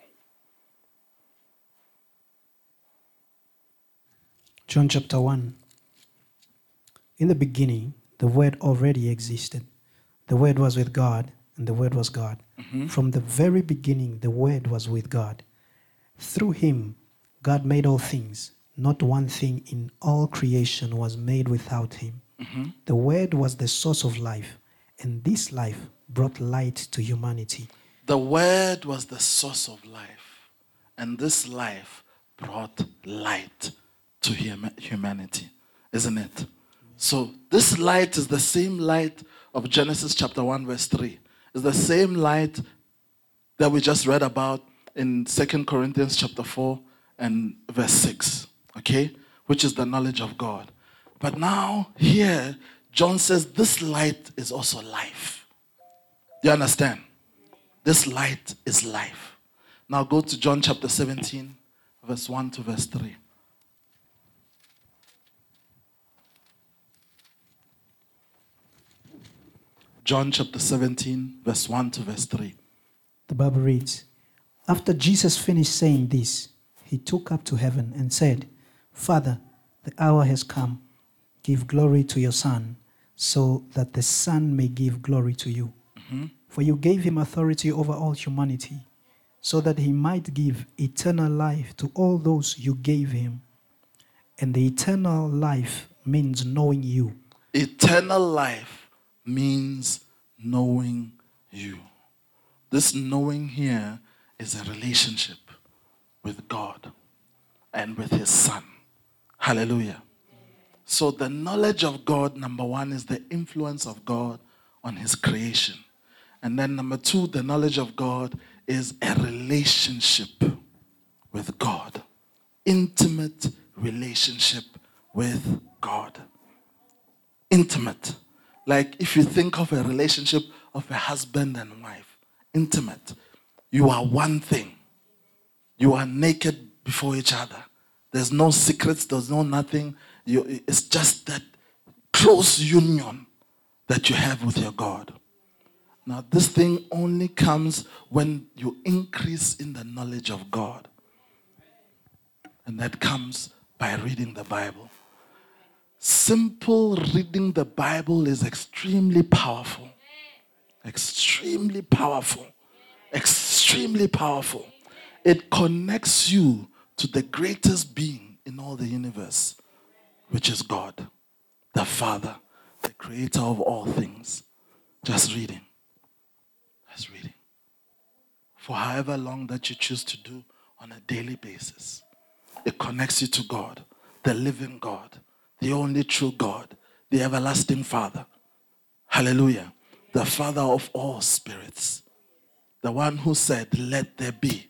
John chapter one. In the beginning, the Word already existed. The Word was with God, and the Word was God. Mm-hmm. From the very beginning, the Word was with God. Through him, God made all things. Not one thing in all creation was made without him. Mm-hmm. The Word was the source of life, and this life brought light to humanity. The Word was the source of life, and this life brought light to hum- humanity, isn't it? So this light is the same light of Genesis chapter one verse three. It's the same light that we just read about in Second Corinthians chapter four and verse six, okay? Which is the knowledge of God. But now here, John says this light is also life. Do you understand? This light is life. Now go to John chapter seventeen, verse one to verse three. John chapter seventeen, verse one to verse three. The Bible reads, after Jesus finished saying this, he took up to heaven and said, Father, the hour has come. Give glory to your Son, so that the Son may give glory to you. Mm-hmm. For you gave him authority over all humanity, so that he might give eternal life to all those you gave him. And the eternal life means knowing you. Eternal life means knowing you. This knowing here is a relationship with God and with his Son. Hallelujah. So the knowledge of God, number one, is the influence of God on his creation. And then number two, the knowledge of God is a relationship with God. Intimate relationship with God. Intimate. Like if you think of a relationship of a husband and wife. Intimate. You are one thing. You are naked before each other. There's no secrets. There's no nothing. You, it's just that close union that you have with your God. Now, this thing only comes when you increase in the knowledge of God. And that comes by reading the Bible. Simple reading the Bible is extremely powerful. Extremely powerful. Extremely powerful. It connects you to the greatest being in all the universe, which is God, the Father, the creator of all things. Just reading. Just reading. For however long that you choose to do on a daily basis. It connects you to God, the living God, the only true God, the everlasting Father. Hallelujah. The Father of all spirits. The one who said, let there be.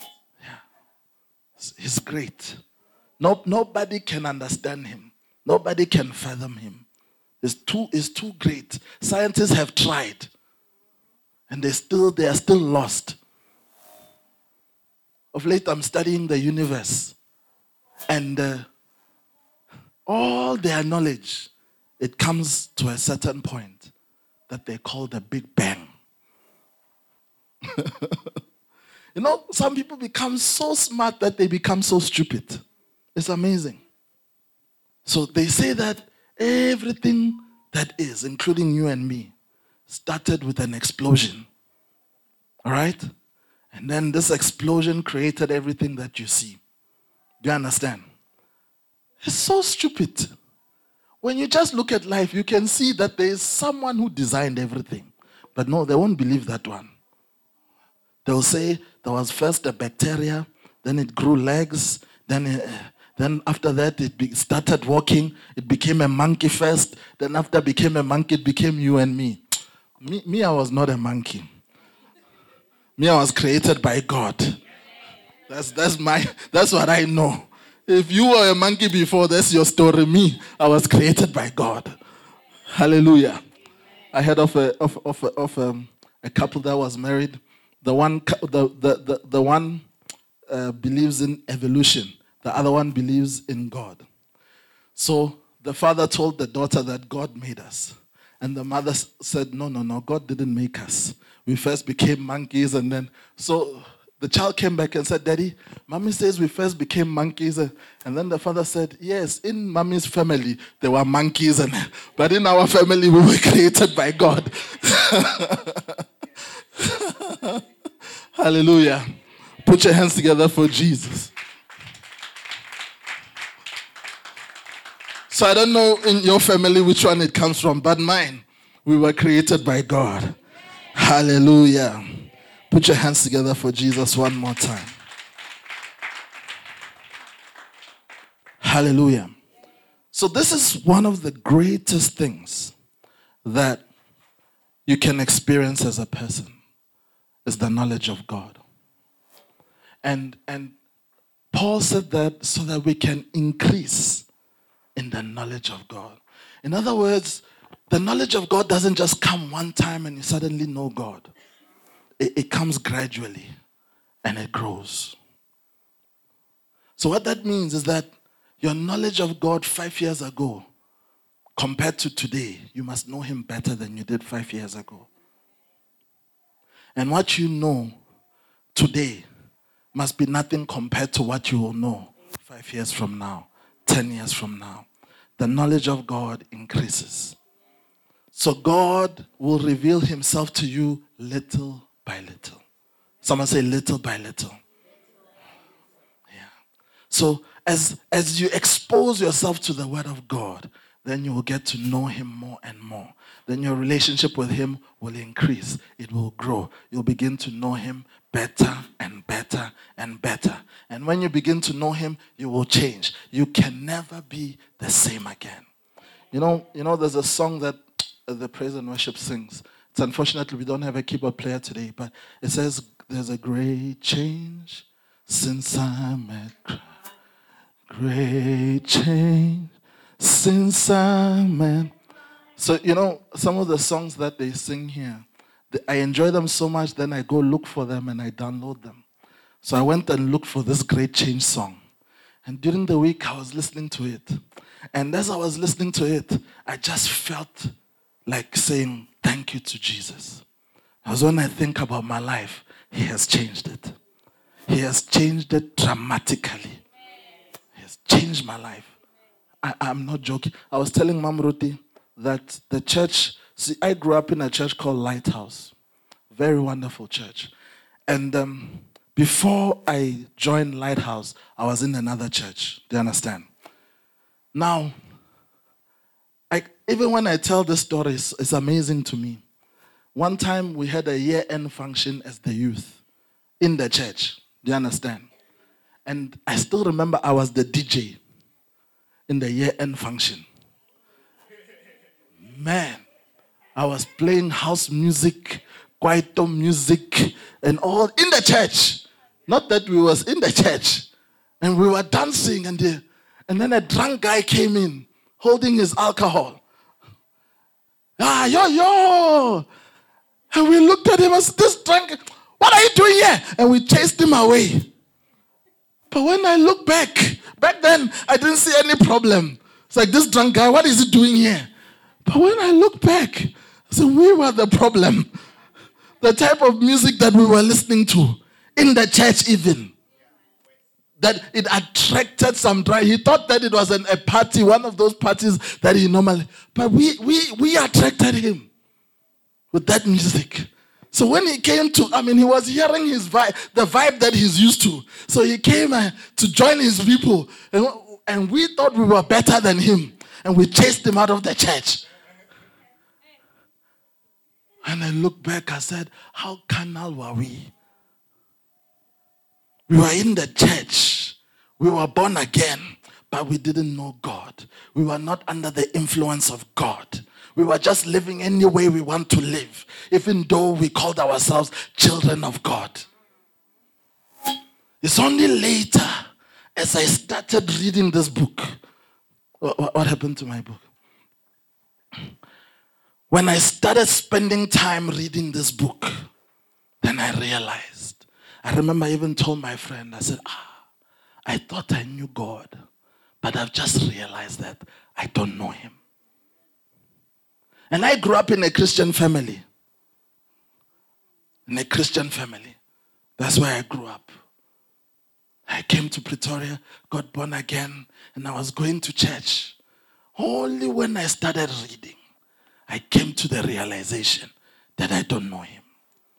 Yeah. He's great. No, nobody can understand him. Nobody can fathom him. It's too, it's too great. Scientists have tried. And they still they are still lost. Of late, I'm studying the universe. And uh, all their knowledge, it comes to a certain point that they call the Big Bang. You know, some people become so smart that they become so stupid. It's amazing. So they say that everything that is, including you and me, started with an explosion. All right? And then this explosion created everything that you see. Do you understand? It's so stupid. When you just look at life, you can see that there is someone who designed everything. But no, they won't believe that one. They'll say there was first a bacteria, then it grew legs, then, it, then after that it be, started walking, it became a monkey first, then after it became a monkey, it became you and me. Me, me I was not a monkey. Me, I was created by God. That's, that's, my, that's what I know. If you were a monkey before, that's your story. Me, I was created by God. Hallelujah. I heard of a, of, of, of um, a couple that was married. The one, the, the, the, the one uh, believes in evolution. The other one believes in God. So the father told the daughter that God made us. And the mother said, no, no, no, God didn't make us. We first became monkeys and then... So the child came back and said, Daddy, Mommy says we first became monkeys. And then the father said, yes, in Mommy's family, there were monkeys. And, but in our family, we were created by God. Hallelujah. Put your hands together for Jesus. So I don't know in your family which one it comes from, but mine, we were created by God. Hallelujah. Put your hands together for Jesus one more time. Hallelujah. So this is one of the greatest things that you can experience as a person, is the knowledge of God. And, and Paul said that so that we can increase in the knowledge of God. In other words, the knowledge of God doesn't just come one time and you suddenly know God. It, it comes gradually and it grows. So what that means is that your knowledge of God five years ago compared to today, you must know him better than you did five years ago. And what you know today must be nothing compared to what you will know five years from now, ten years from now. The knowledge of God increases. So God will reveal himself to you little by little. Someone say little by little. Yeah. So as, as you expose yourself to the word of God, then you will get to know him more and more. Then your relationship with him will increase. It will grow. You'll begin to know him better and better and better. And when you begin to know him, you will change. You can never be the same again. You know, you know, there's a song that the praise and worship sings. It's unfortunately we don't have a keyboard player today, but it says, there's a great change since I met Christ. Great change since I met. So, you know, some of the songs that they sing here, I enjoy them so much, then I go look for them and I download them. So I went and looked for this Great Change song. And during the week, I was listening to it. And as I was listening to it, I just felt like saying, thank you to Jesus. Because when I think about my life, he has changed it. He has changed it dramatically. He has changed my life. I, I'm not joking. I was telling Mam Ruti that the church, see, I grew up in a church called Lighthouse. Very wonderful church. And um, before I joined Lighthouse, I was in another church. Do you understand? Now, I, even when I tell this story, it's, it's amazing to me. One time we had a year-end function as the youth in the church. Do you understand? And I still remember I was the D J in the year-end function. Man, I was playing house music, kwaito music, and all in the church. Not that we was in the church. And we were dancing, and, the, and then a drunk guy came in, holding his alcohol. Ah, yo, yo. And we looked at him and said, this drunk, what are you doing here? And we chased him away. But when I look back, back then, I didn't see any problem. It's like, this drunk guy, what is he doing here? But when I look back, I said, we were the problem. The type of music that we were listening to, in the church even. That it attracted some drunk. He thought that it was an, a party, one of those parties that he normally... But we, we, we attracted him with that music. So when he came to, I mean, he was hearing his vibe, the vibe that he's used to. So he came uh, to join his people. And, and we thought we were better than him. And we chased him out of the church. And I looked back, I said, how carnal were we? We were in the church. We were born again, but we didn't know God. We were not under the influence of God. We were just living any way we want to live, even though we called ourselves children of God. It's only later, as I started reading this book, what, what happened to my book? When I started spending time reading this book, then I realized. I remember I even told my friend, I said, ah, I thought I knew God, but I've just realized that I don't know him. And I grew up in a Christian family. In a Christian family. That's where I grew up. I came to Pretoria, got born again, and I was going to church. Only when I started reading, I came to the realization that I don't know him.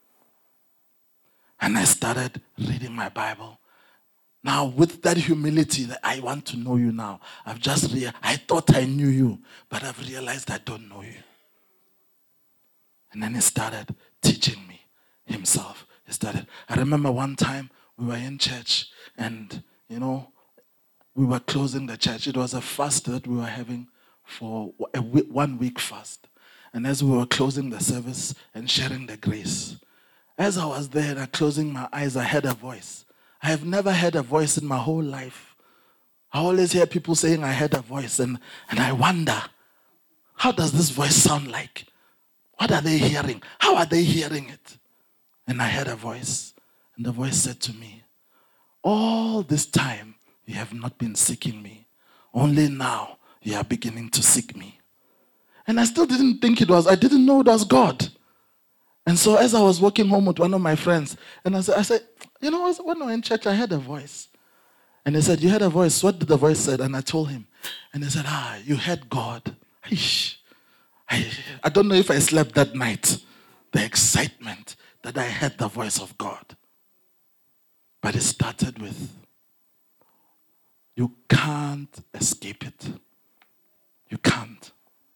And I started reading my Bible. Now, with that humility that I want to know you now, I've just realized, I thought I knew you, but I've realized I don't know you. And then he started teaching me himself. He started. I remember one time we were in church and, you know, we were closing the church. It was a fast that we were having for a week, one week fast. And as we were closing the service and sharing the grace, as I was there and closing my eyes, I heard a voice. I have never heard a voice in my whole life. I always hear people saying I heard a voice, and, and I wonder, how does this voice sound like? What are they hearing? How are they hearing it? And I heard a voice, and the voice said to me, all this time you have not been seeking me. Only now you are beginning to seek me. And I still didn't think it was, I didn't know it was God. And so as I was walking home with one of my friends, and I said, I said, you know, when I was in church, I heard a voice. And he said, you heard a voice. What did the voice say? And I told him. And he said, ah, you heard God. Eesh. I, I don't know if I slept that night. The excitement that I heard the voice of God. But it started with, you can't escape it. You can't.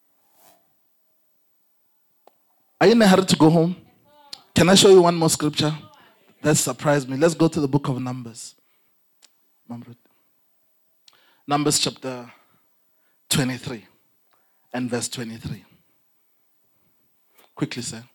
Are you in a hurry to go home? Can I show you one more scripture? That surprised me. Let's go to the book of Numbers. Numbers chapter twenty-three and verse twenty-three. Quickly, sir.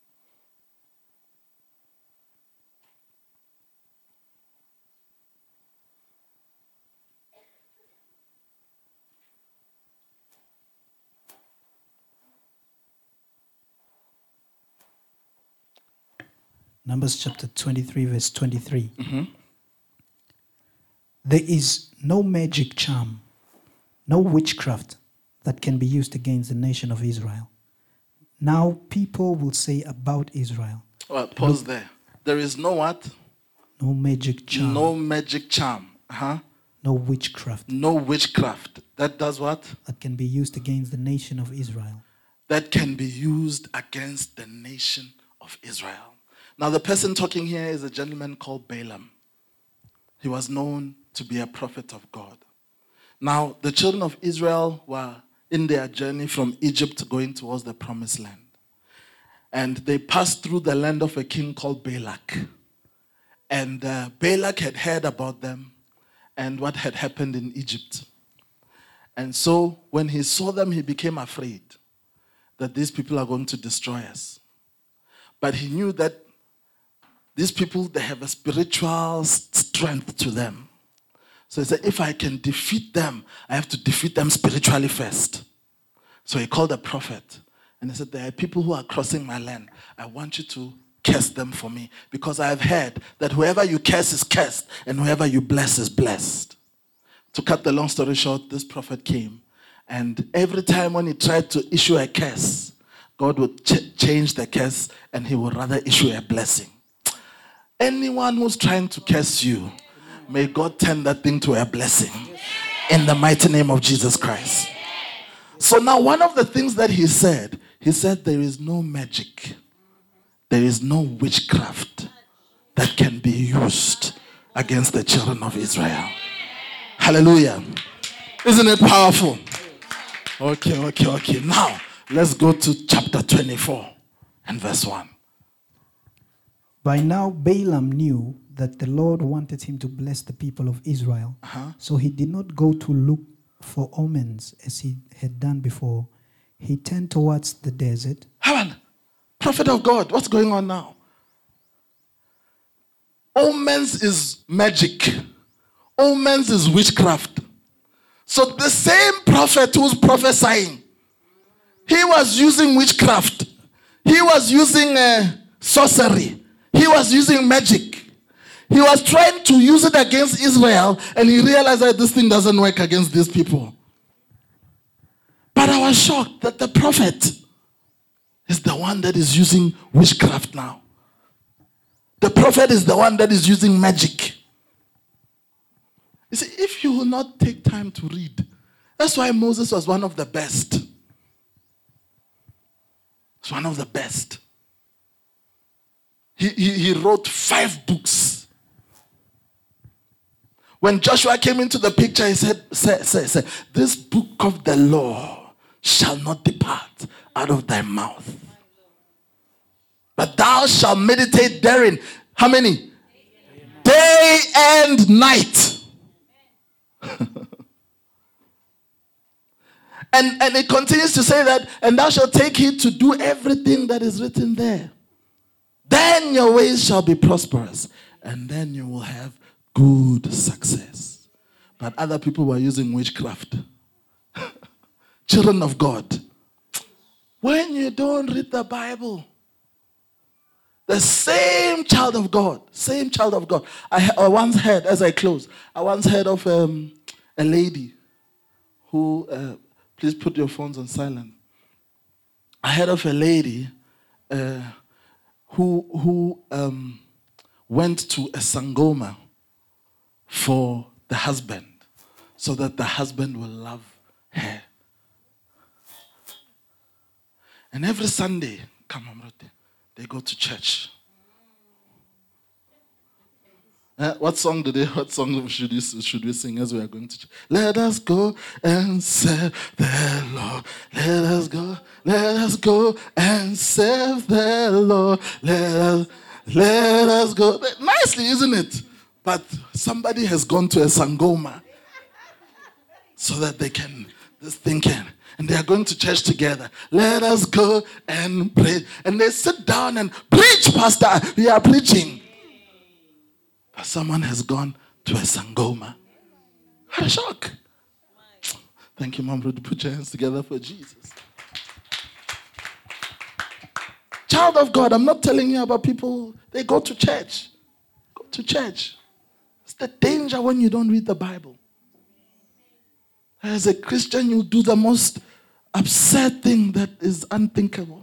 Numbers chapter twenty-three, verse twenty-three. Mm-hmm. There is no magic charm, no witchcraft that can be used against the nation of Israel. Now people will say about Israel. Well, pause no, there. There is no what? No magic charm. No magic charm. Uh-huh. No witchcraft. No witchcraft. That does what? That can be used against the nation of Israel. That can be used against the nation of Israel. Now, the person talking here is a gentleman called Balaam. He was known to be a prophet of God. Now, the children of Israel were in their journey from Egypt going towards the promised land. And they passed through the land of a king called Balak. And uh, Balak had heard about them and what had happened in Egypt. And so when he saw them, he became afraid that these people are going to destroy us. But he knew that these people, they have a spiritual strength to them. So he said, if I can defeat them, I have to defeat them spiritually first. So he called a prophet and he said, there are people who are crossing my land. I want you to curse them for me, because I have heard that whoever you curse is cursed and whoever you bless is blessed. To cut the long story short, this prophet came, and every time when he tried to issue a curse, God would ch- change the curse and he would rather issue a blessing. Anyone who's trying to curse you, may God turn that thing to a blessing in the mighty name of Jesus Christ. So now one of the things that he said, he said there is no magic, there is no witchcraft that can be used against the children of Israel. Hallelujah. Isn't it powerful? Okay, okay, okay. Now, let's go to chapter twenty-four and verse one. By now Balaam knew that the Lord wanted him to bless the people of Israel. Uh-huh. So he did not go to look for omens as he had done before. He turned towards the desert. Heaven, prophet of God, what's going on now? Omens is magic. Omens is witchcraft. So the same prophet who's prophesying, he was using witchcraft. He was using uh, sorcery. He was using magic. He was trying to use it against Israel, and he realized that this thing doesn't work against these people. But I was shocked that the prophet is the one that is using witchcraft now. The prophet is the one that is using magic. You see, if you will not take time to read, that's why Moses was one of the best. He's one of the best. He, he, he wrote five books. When Joshua came into the picture, he said, say, say, say, this book of the law shall not depart out of thy mouth, but thou shalt meditate therein. How many? Day and night. and, and it continues to say that, and thou shalt take heed to do everything that is written there. Then your ways shall be prosperous, and then you will have good success. But other people were using witchcraft. Children of God, when you don't read the Bible, the same child of God, same child of God. I, I once heard, as I close, I once heard of um, a lady who, uh, please put your phones on silent. I heard of a lady uh, who, who um, went to a sangoma for the husband so that the husband will love her. And every Sunday, come on, they go to church. Uh, what song do they? What song should we, should we sing as we are going to church? Let us go and serve the Lord. Let us go. Let us go and serve the Lord. Let us, let us go. Nicely, isn't it? But somebody has gone to a sangoma so that they can, this thing can. And they are going to church together. Let us go and pray. And they sit down and preach, Pastor. We are preaching. But someone has gone to a sangoma. What a shock. Thank you, Mom, to put your hands together for Jesus. Child of God, I'm not telling you about people, they go to church. Go to church. It's the danger when you don't read the Bible. As a Christian, you do the most absurd thing that is unthinkable.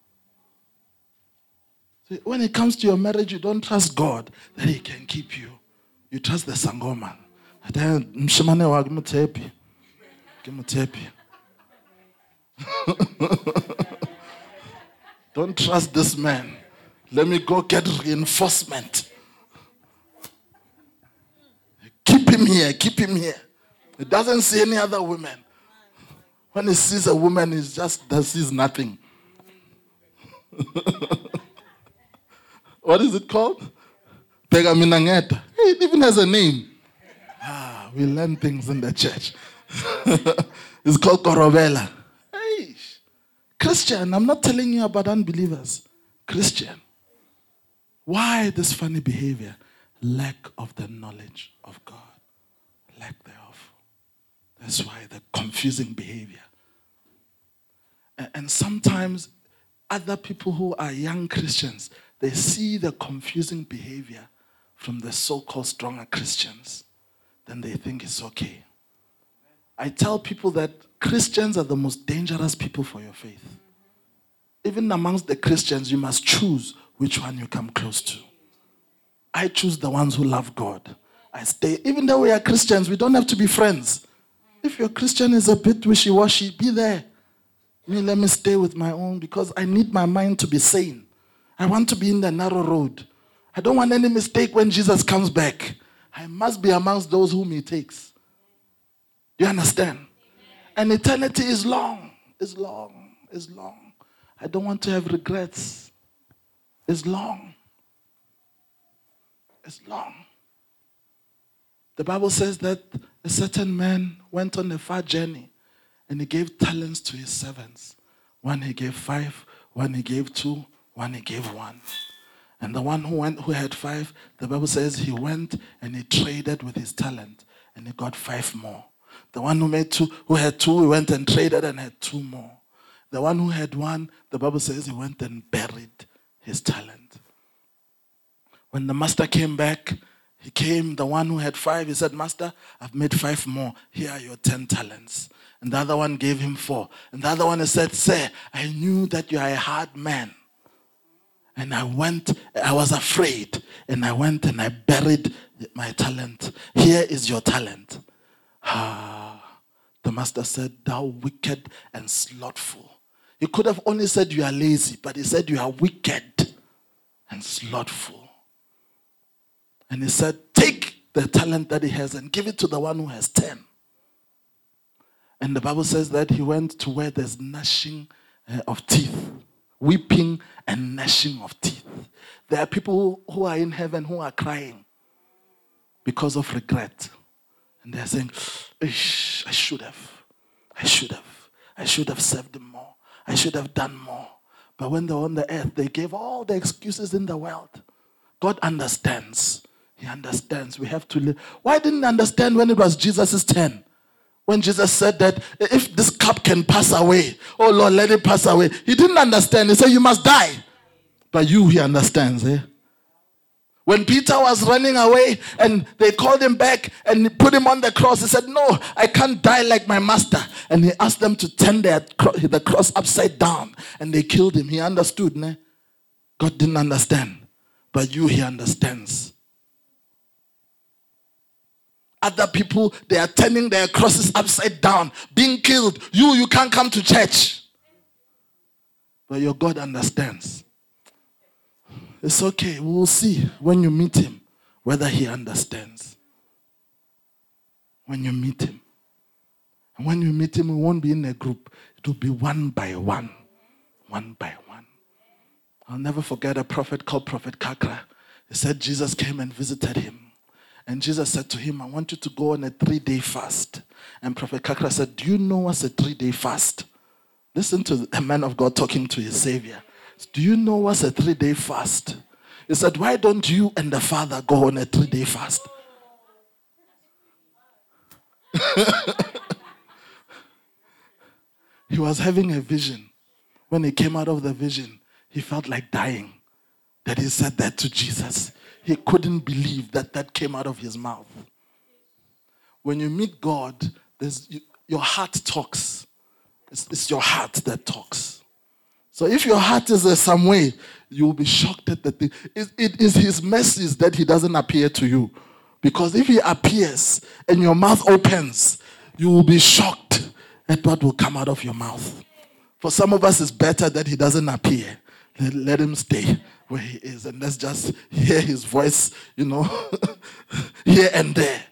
See, when it comes to your marriage, you don't trust God that He can keep you. You trust the sangoma. Don't trust this man. Let me go get reinforcement. Keep him here, keep him here. He doesn't see any other women. When he sees a woman, he just does sees nothing. What is it called? Pegaminangeta. It even has a name. Ah, we learn things in the church. It's called Korobela. Hey, Christian, I'm not telling you about unbelievers. Christian. Why this funny behavior? Lack of the knowledge of God. Lack thereof. That's why the confusing behavior. And sometimes other people who are young Christians, they see the confusing behavior from the so-called stronger Christians. Then they think it's okay. I tell people that Christians are the most dangerous people for your faith. Even amongst the Christians, you must choose which one you come close to. I choose the ones who love God. I stay, even though we are Christians, we don't have to be friends. If your Christian is a bit wishy-washy, be there. Me, let me stay with my own because I need my mind to be sane. I want to be in the narrow road. I don't want any mistake when Jesus comes back. I must be amongst those whom he takes. Do you understand? And eternity is long. It's long. It's long. I don't want to have regrets. It's long. It's long. The Bible says that a certain man went on a far journey and he gave talents to his servants. One he gave five, one he gave two, one he gave one. And the one who went, who had five, the Bible says he went and he traded with his talent and he got five more. The one who made two, who had two, he went and traded and had two more. The one who had one, the Bible says he went and buried his talent. When the master came back, he came, the one who had five, he said, Master, I've made five more. Here are your ten talents. And the other one gave him four. And the other one said, Sir, I knew that you are a hard man. And I went, I was afraid. And I went and I buried my talent. Here is your talent. Ah, the master said, thou wicked and slothful. He could have only said you are lazy, but he said you are wicked and slothful. And he said, take the talent that he has and give it to the one who has ten. And the Bible says that he went to where there's gnashing uh, of teeth, weeping and gnashing of teeth. There are people who are in heaven who are crying because of regret. And they're saying, I should have, I should have, I should have served him more. I should have done more. But when they were on the earth, they gave all the excuses in the world. God understands. He understands. We have to live. Why didn't he understand when it was Jesus' turn? When Jesus said that if this cup can pass away, oh Lord, let it pass away. He didn't understand. He said, you must die. But you, he understands. Eh? When Peter was running away and they called him back and put him on the cross, he said, no, I can't die like my master. And he asked them to turn their, the cross upside down. And they killed him. He understood. Ne? God didn't understand. But you, he understands. Other people, they are turning their crosses upside down, being killed. You, you can't come to church. But your God understands. It's okay. We will see when you meet him whether he understands. When you meet him. And when you meet him, we won't be in a group. It will be one by one. One by one. I'll never forget a prophet called Prophet Kakra. He said Jesus came and visited him. And Jesus said to him, I want you to go on a three-day fast. And Prophet Kakra said, do you know what's a three-day fast? Listen to a man of God talking to his Savior. Do you know what's a three-day fast? He said, why don't you and the Father go on a three-day fast? He was having a vision. When he came out of the vision, he felt like dying. That he said that to Jesus. He couldn't believe that that came out of his mouth. When you meet God, there's, your heart talks. It's, it's your heart that talks. So if your heart is uh, some way, you will be shocked at the thing. It, it is his mercies that he doesn't appear to you. Because if he appears and your mouth opens, you will be shocked at what will come out of your mouth. For some of us, it's better that he doesn't appear. Let, let him stay where he is and let's just hear his voice, you know, here and there.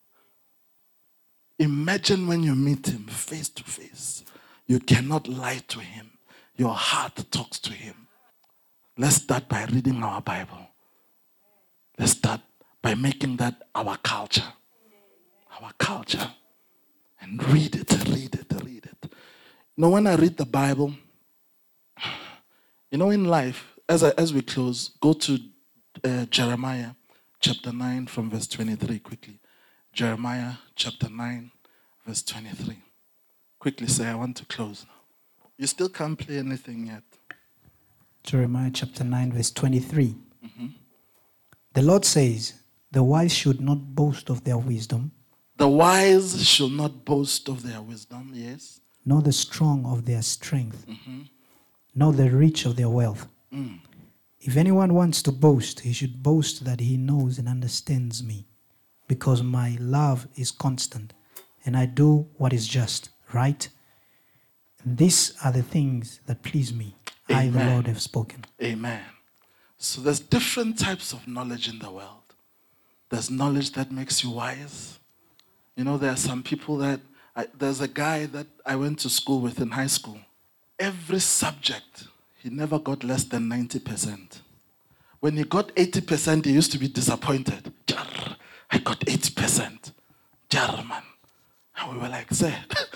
Imagine when you meet him face to face. You cannot lie to him. Your heart talks to him. Let's start by reading our Bible. Let's start by making that our culture. our culture, and read it, read it, read it. You know, when I read the Bible, you know, in life, as, I, as we close, go to uh, Jeremiah chapter nine from verse twenty-three quickly. Jeremiah chapter nine, verse twenty-three. Quickly say, I want to close now. You still can't play anything yet. Jeremiah chapter nine, verse twenty-three. Mm-hmm. The Lord says, the wise should not boast of their wisdom. The wise should not boast of their wisdom, yes. Nor the strong of their strength. Mm-hmm. Nor the rich of their wealth. Mm. If anyone wants to boast, he should boast that he knows and understands me, because my love is constant, and I do what is just, right? And these are the things that please me. Amen. I, the Lord, have spoken. Amen. So there's different types of knowledge in the world. There's knowledge that makes you wise. You know, there are some people that, I, there's a guy that I went to school with in high school. Every subject, he never got less than ninety percent. When he got eighty percent, he used to be disappointed. Jar, I got eighty percent. Jar, man. And we were like, say,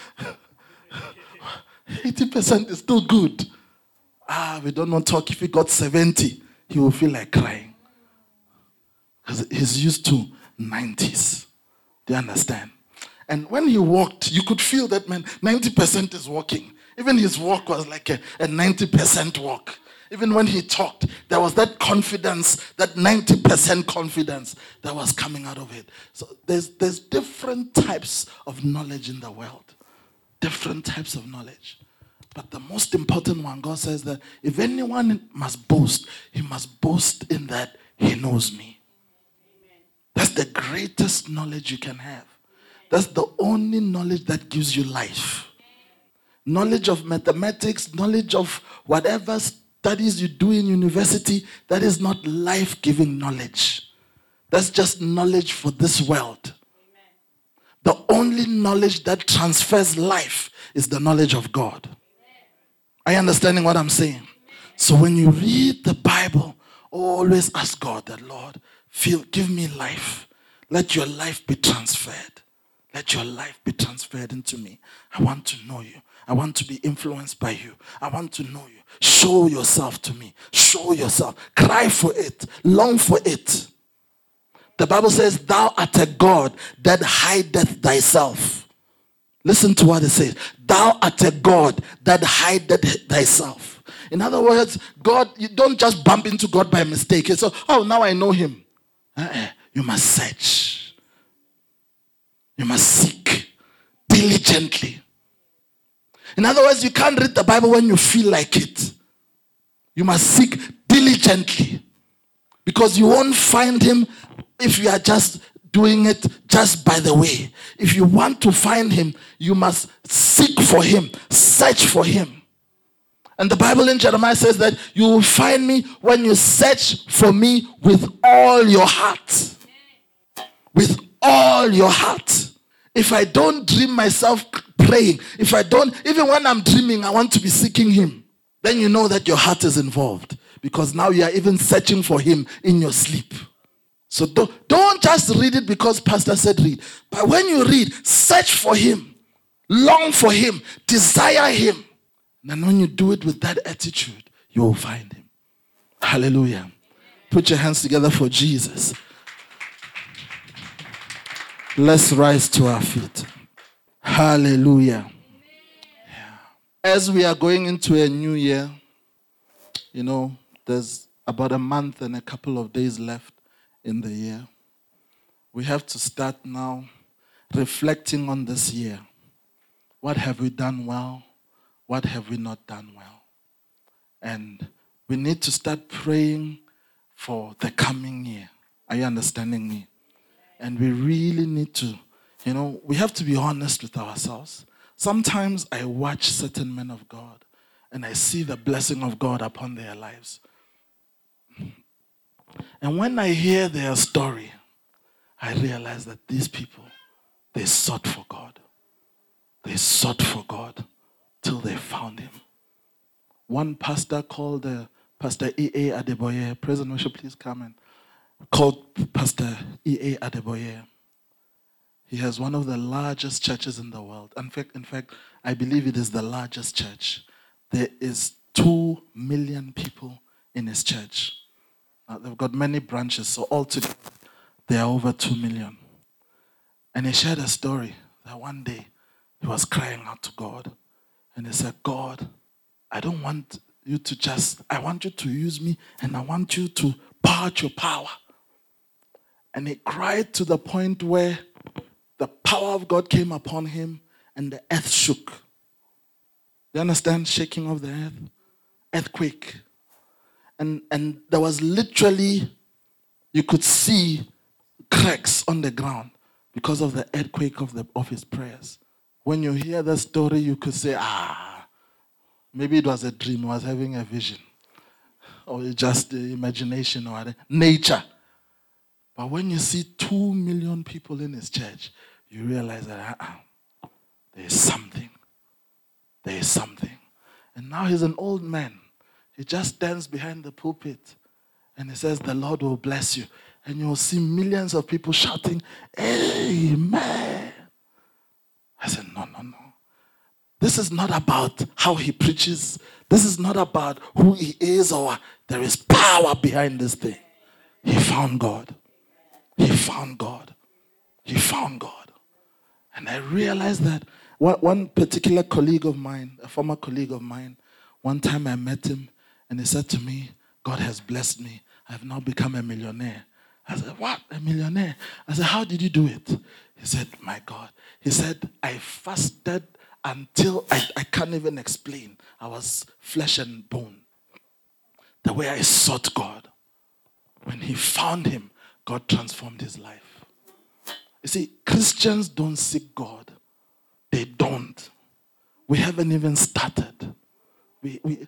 eighty percent is still good. Ah, we don't want to talk. If he got seventy, he will feel like crying. Because he's used to nineties. Do you understand? And when he walked, you could feel that, man, ninety percent is walking. Even his walk was like a, a ninety percent walk. Even when he talked, there was that confidence, that ninety percent confidence that was coming out of it. So there's, there's different types of knowledge in the world. Different types of knowledge. But the most important one, God says that if anyone must boast, he must boast in that he knows me. Amen. That's the greatest knowledge you can have. That's the only knowledge that gives you life. Knowledge of mathematics, knowledge of whatever studies you do in university, that is not life-giving knowledge. That's just knowledge for this world. Amen. The only knowledge that transfers life is the knowledge of God. Amen. Are you understanding what I'm saying? Amen. So when you read the Bible, always ask God that, Lord, feel, give me life. Let your life be transferred. Let your life be transferred into me. I want to know you. I want to be influenced by you. I want to know you. Show yourself to me. Show yourself. Cry for it. Long for it. The Bible says, thou art a God that hideth thyself. Listen to what it says. Thou art a God that hideth thyself. In other words, God, you don't just bump into God by mistake. So, oh, now I know him. Uh-uh. You must search. You must seek diligently. In other words, you can't read the Bible when you feel like it. You must seek diligently. Because you won't find him if you are just doing it just by the way. If you want to find him, you must seek for him. Search for him. And the Bible in Jeremiah says that you will find me when you search for me with all your heart. With all your heart. If I don't dream myself praying, if I don't, even when I'm dreaming, I want to be seeking him, then you know that your heart is involved. Because now you are even searching for him in your sleep. So don't, don't just read it because pastor said read. But when you read, search for him. Long for him. Desire him. And when you do it with that attitude, you will find him. Hallelujah. Put your hands together for Jesus. Let's rise to our feet. Hallelujah. Yeah. As we are going into a new year, you know, there's about a month and a couple of days left in the year. We have to start now reflecting on this year. What have we done well? What have we not done well? And we need to start praying for the coming year. Are you understanding me? And we really need to, you know, we have to be honest with ourselves. Sometimes I watch certain men of God and I see the blessing of God upon their lives. And when I hear their story, I realize that these people, they sought for God. They sought for God till they found him. One pastor called uh, Pastor E A Adeboye, President Worship, please come and called Pastor E A Adeboye. he has one of the largest churches in the world. In fact, in fact, I believe it is the largest church. There is two million people in his church. Now, they've got many branches, so altogether, there are over two million. And he shared a story that one day he was crying out to God. And he said, God, I don't want you to just, I want you to use me and I want you to pour out your power. And he cried to the point where the power of God came upon him and the earth shook. You understand? Shaking of the earth? Earthquake. And, and there was literally, you could see cracks on the ground because of the earthquake of, the, of his prayers. When you hear the story, you could say, ah, maybe it was a dream, he was having a vision. Or just the imagination or nature. But when you see two million people in his church, you realize that uh-uh, there is something. There is something. And now he's an old man. He just stands behind the pulpit and he says, the Lord will bless you. And you'll see millions of people shouting, Amen. I said, no, no, no. This is not about how he preaches. This is not about who he is or there is power behind this thing. He found God. He found God. He found God. And I realized that one, one particular colleague of mine, a former colleague of mine, one time I met him and he said to me, God has blessed me. I've now become a millionaire. I said, what? A millionaire? I said, how did you do it? He said, my God. He said, I fasted until I, I can't even explain. I was flesh and bone. The way I sought God. When he found him, God transformed his life. You see, Christians don't seek God. They don't. We haven't even started. We, we,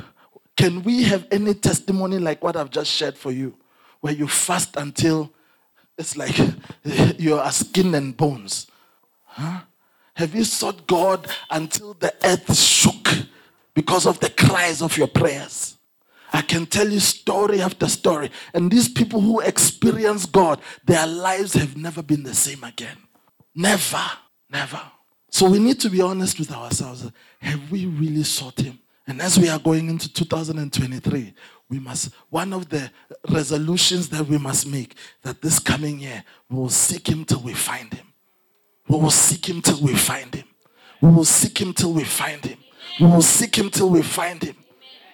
can we have any testimony like what I've just shared for you? Where you fast until it's like you are skin and bones. Huh? Have you sought God until the earth shook because of the cries of your prayers? I can tell you story after story. And these people who experience God, their lives have never been the same again. Never, never. So we need to be honest with ourselves. Have we really sought him? And as we are going into two thousand twenty-three, we must, one of the resolutions that we must make, that this coming year, we will seek him till we find him. We will seek him till we find him. We will seek him till we find him. We will seek him till we find him.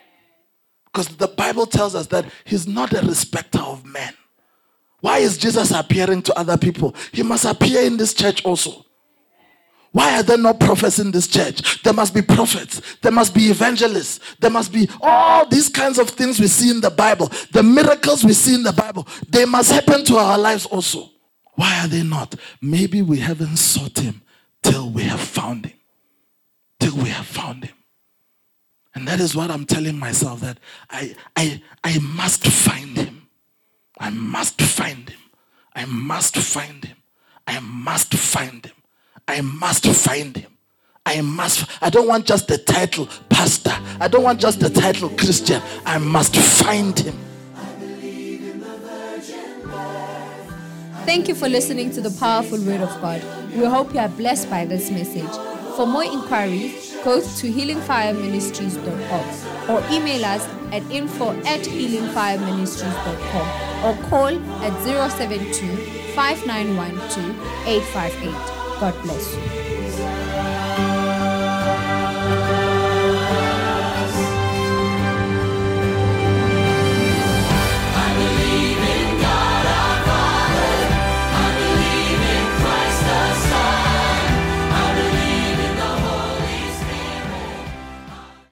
Because the Bible tells us that he's not a respecter of men. Why is Jesus appearing to other people? He must appear in this church also. Why are there no prophets in this church? There must be prophets. There must be evangelists. There must be all these kinds of things we see in the Bible. The miracles we see in the Bible. They must happen to our lives also. Why are they not? Maybe we haven't sought him till we have found him. Till we have found him. And that is what I'm telling myself, that I, I, I must find him. I must find him. I must find him. I must find him. I must find him. I must. I don't want just the title pastor. I don't want just the title Christian. I must find him. Thank you for listening to the powerful word of God. We hope you are blessed by this message. For more inquiries, go to healing fire ministries dot org or email us at info at healing fire ministries dot com or call at zero seven two, five nine one two, eight five eight. God bless you.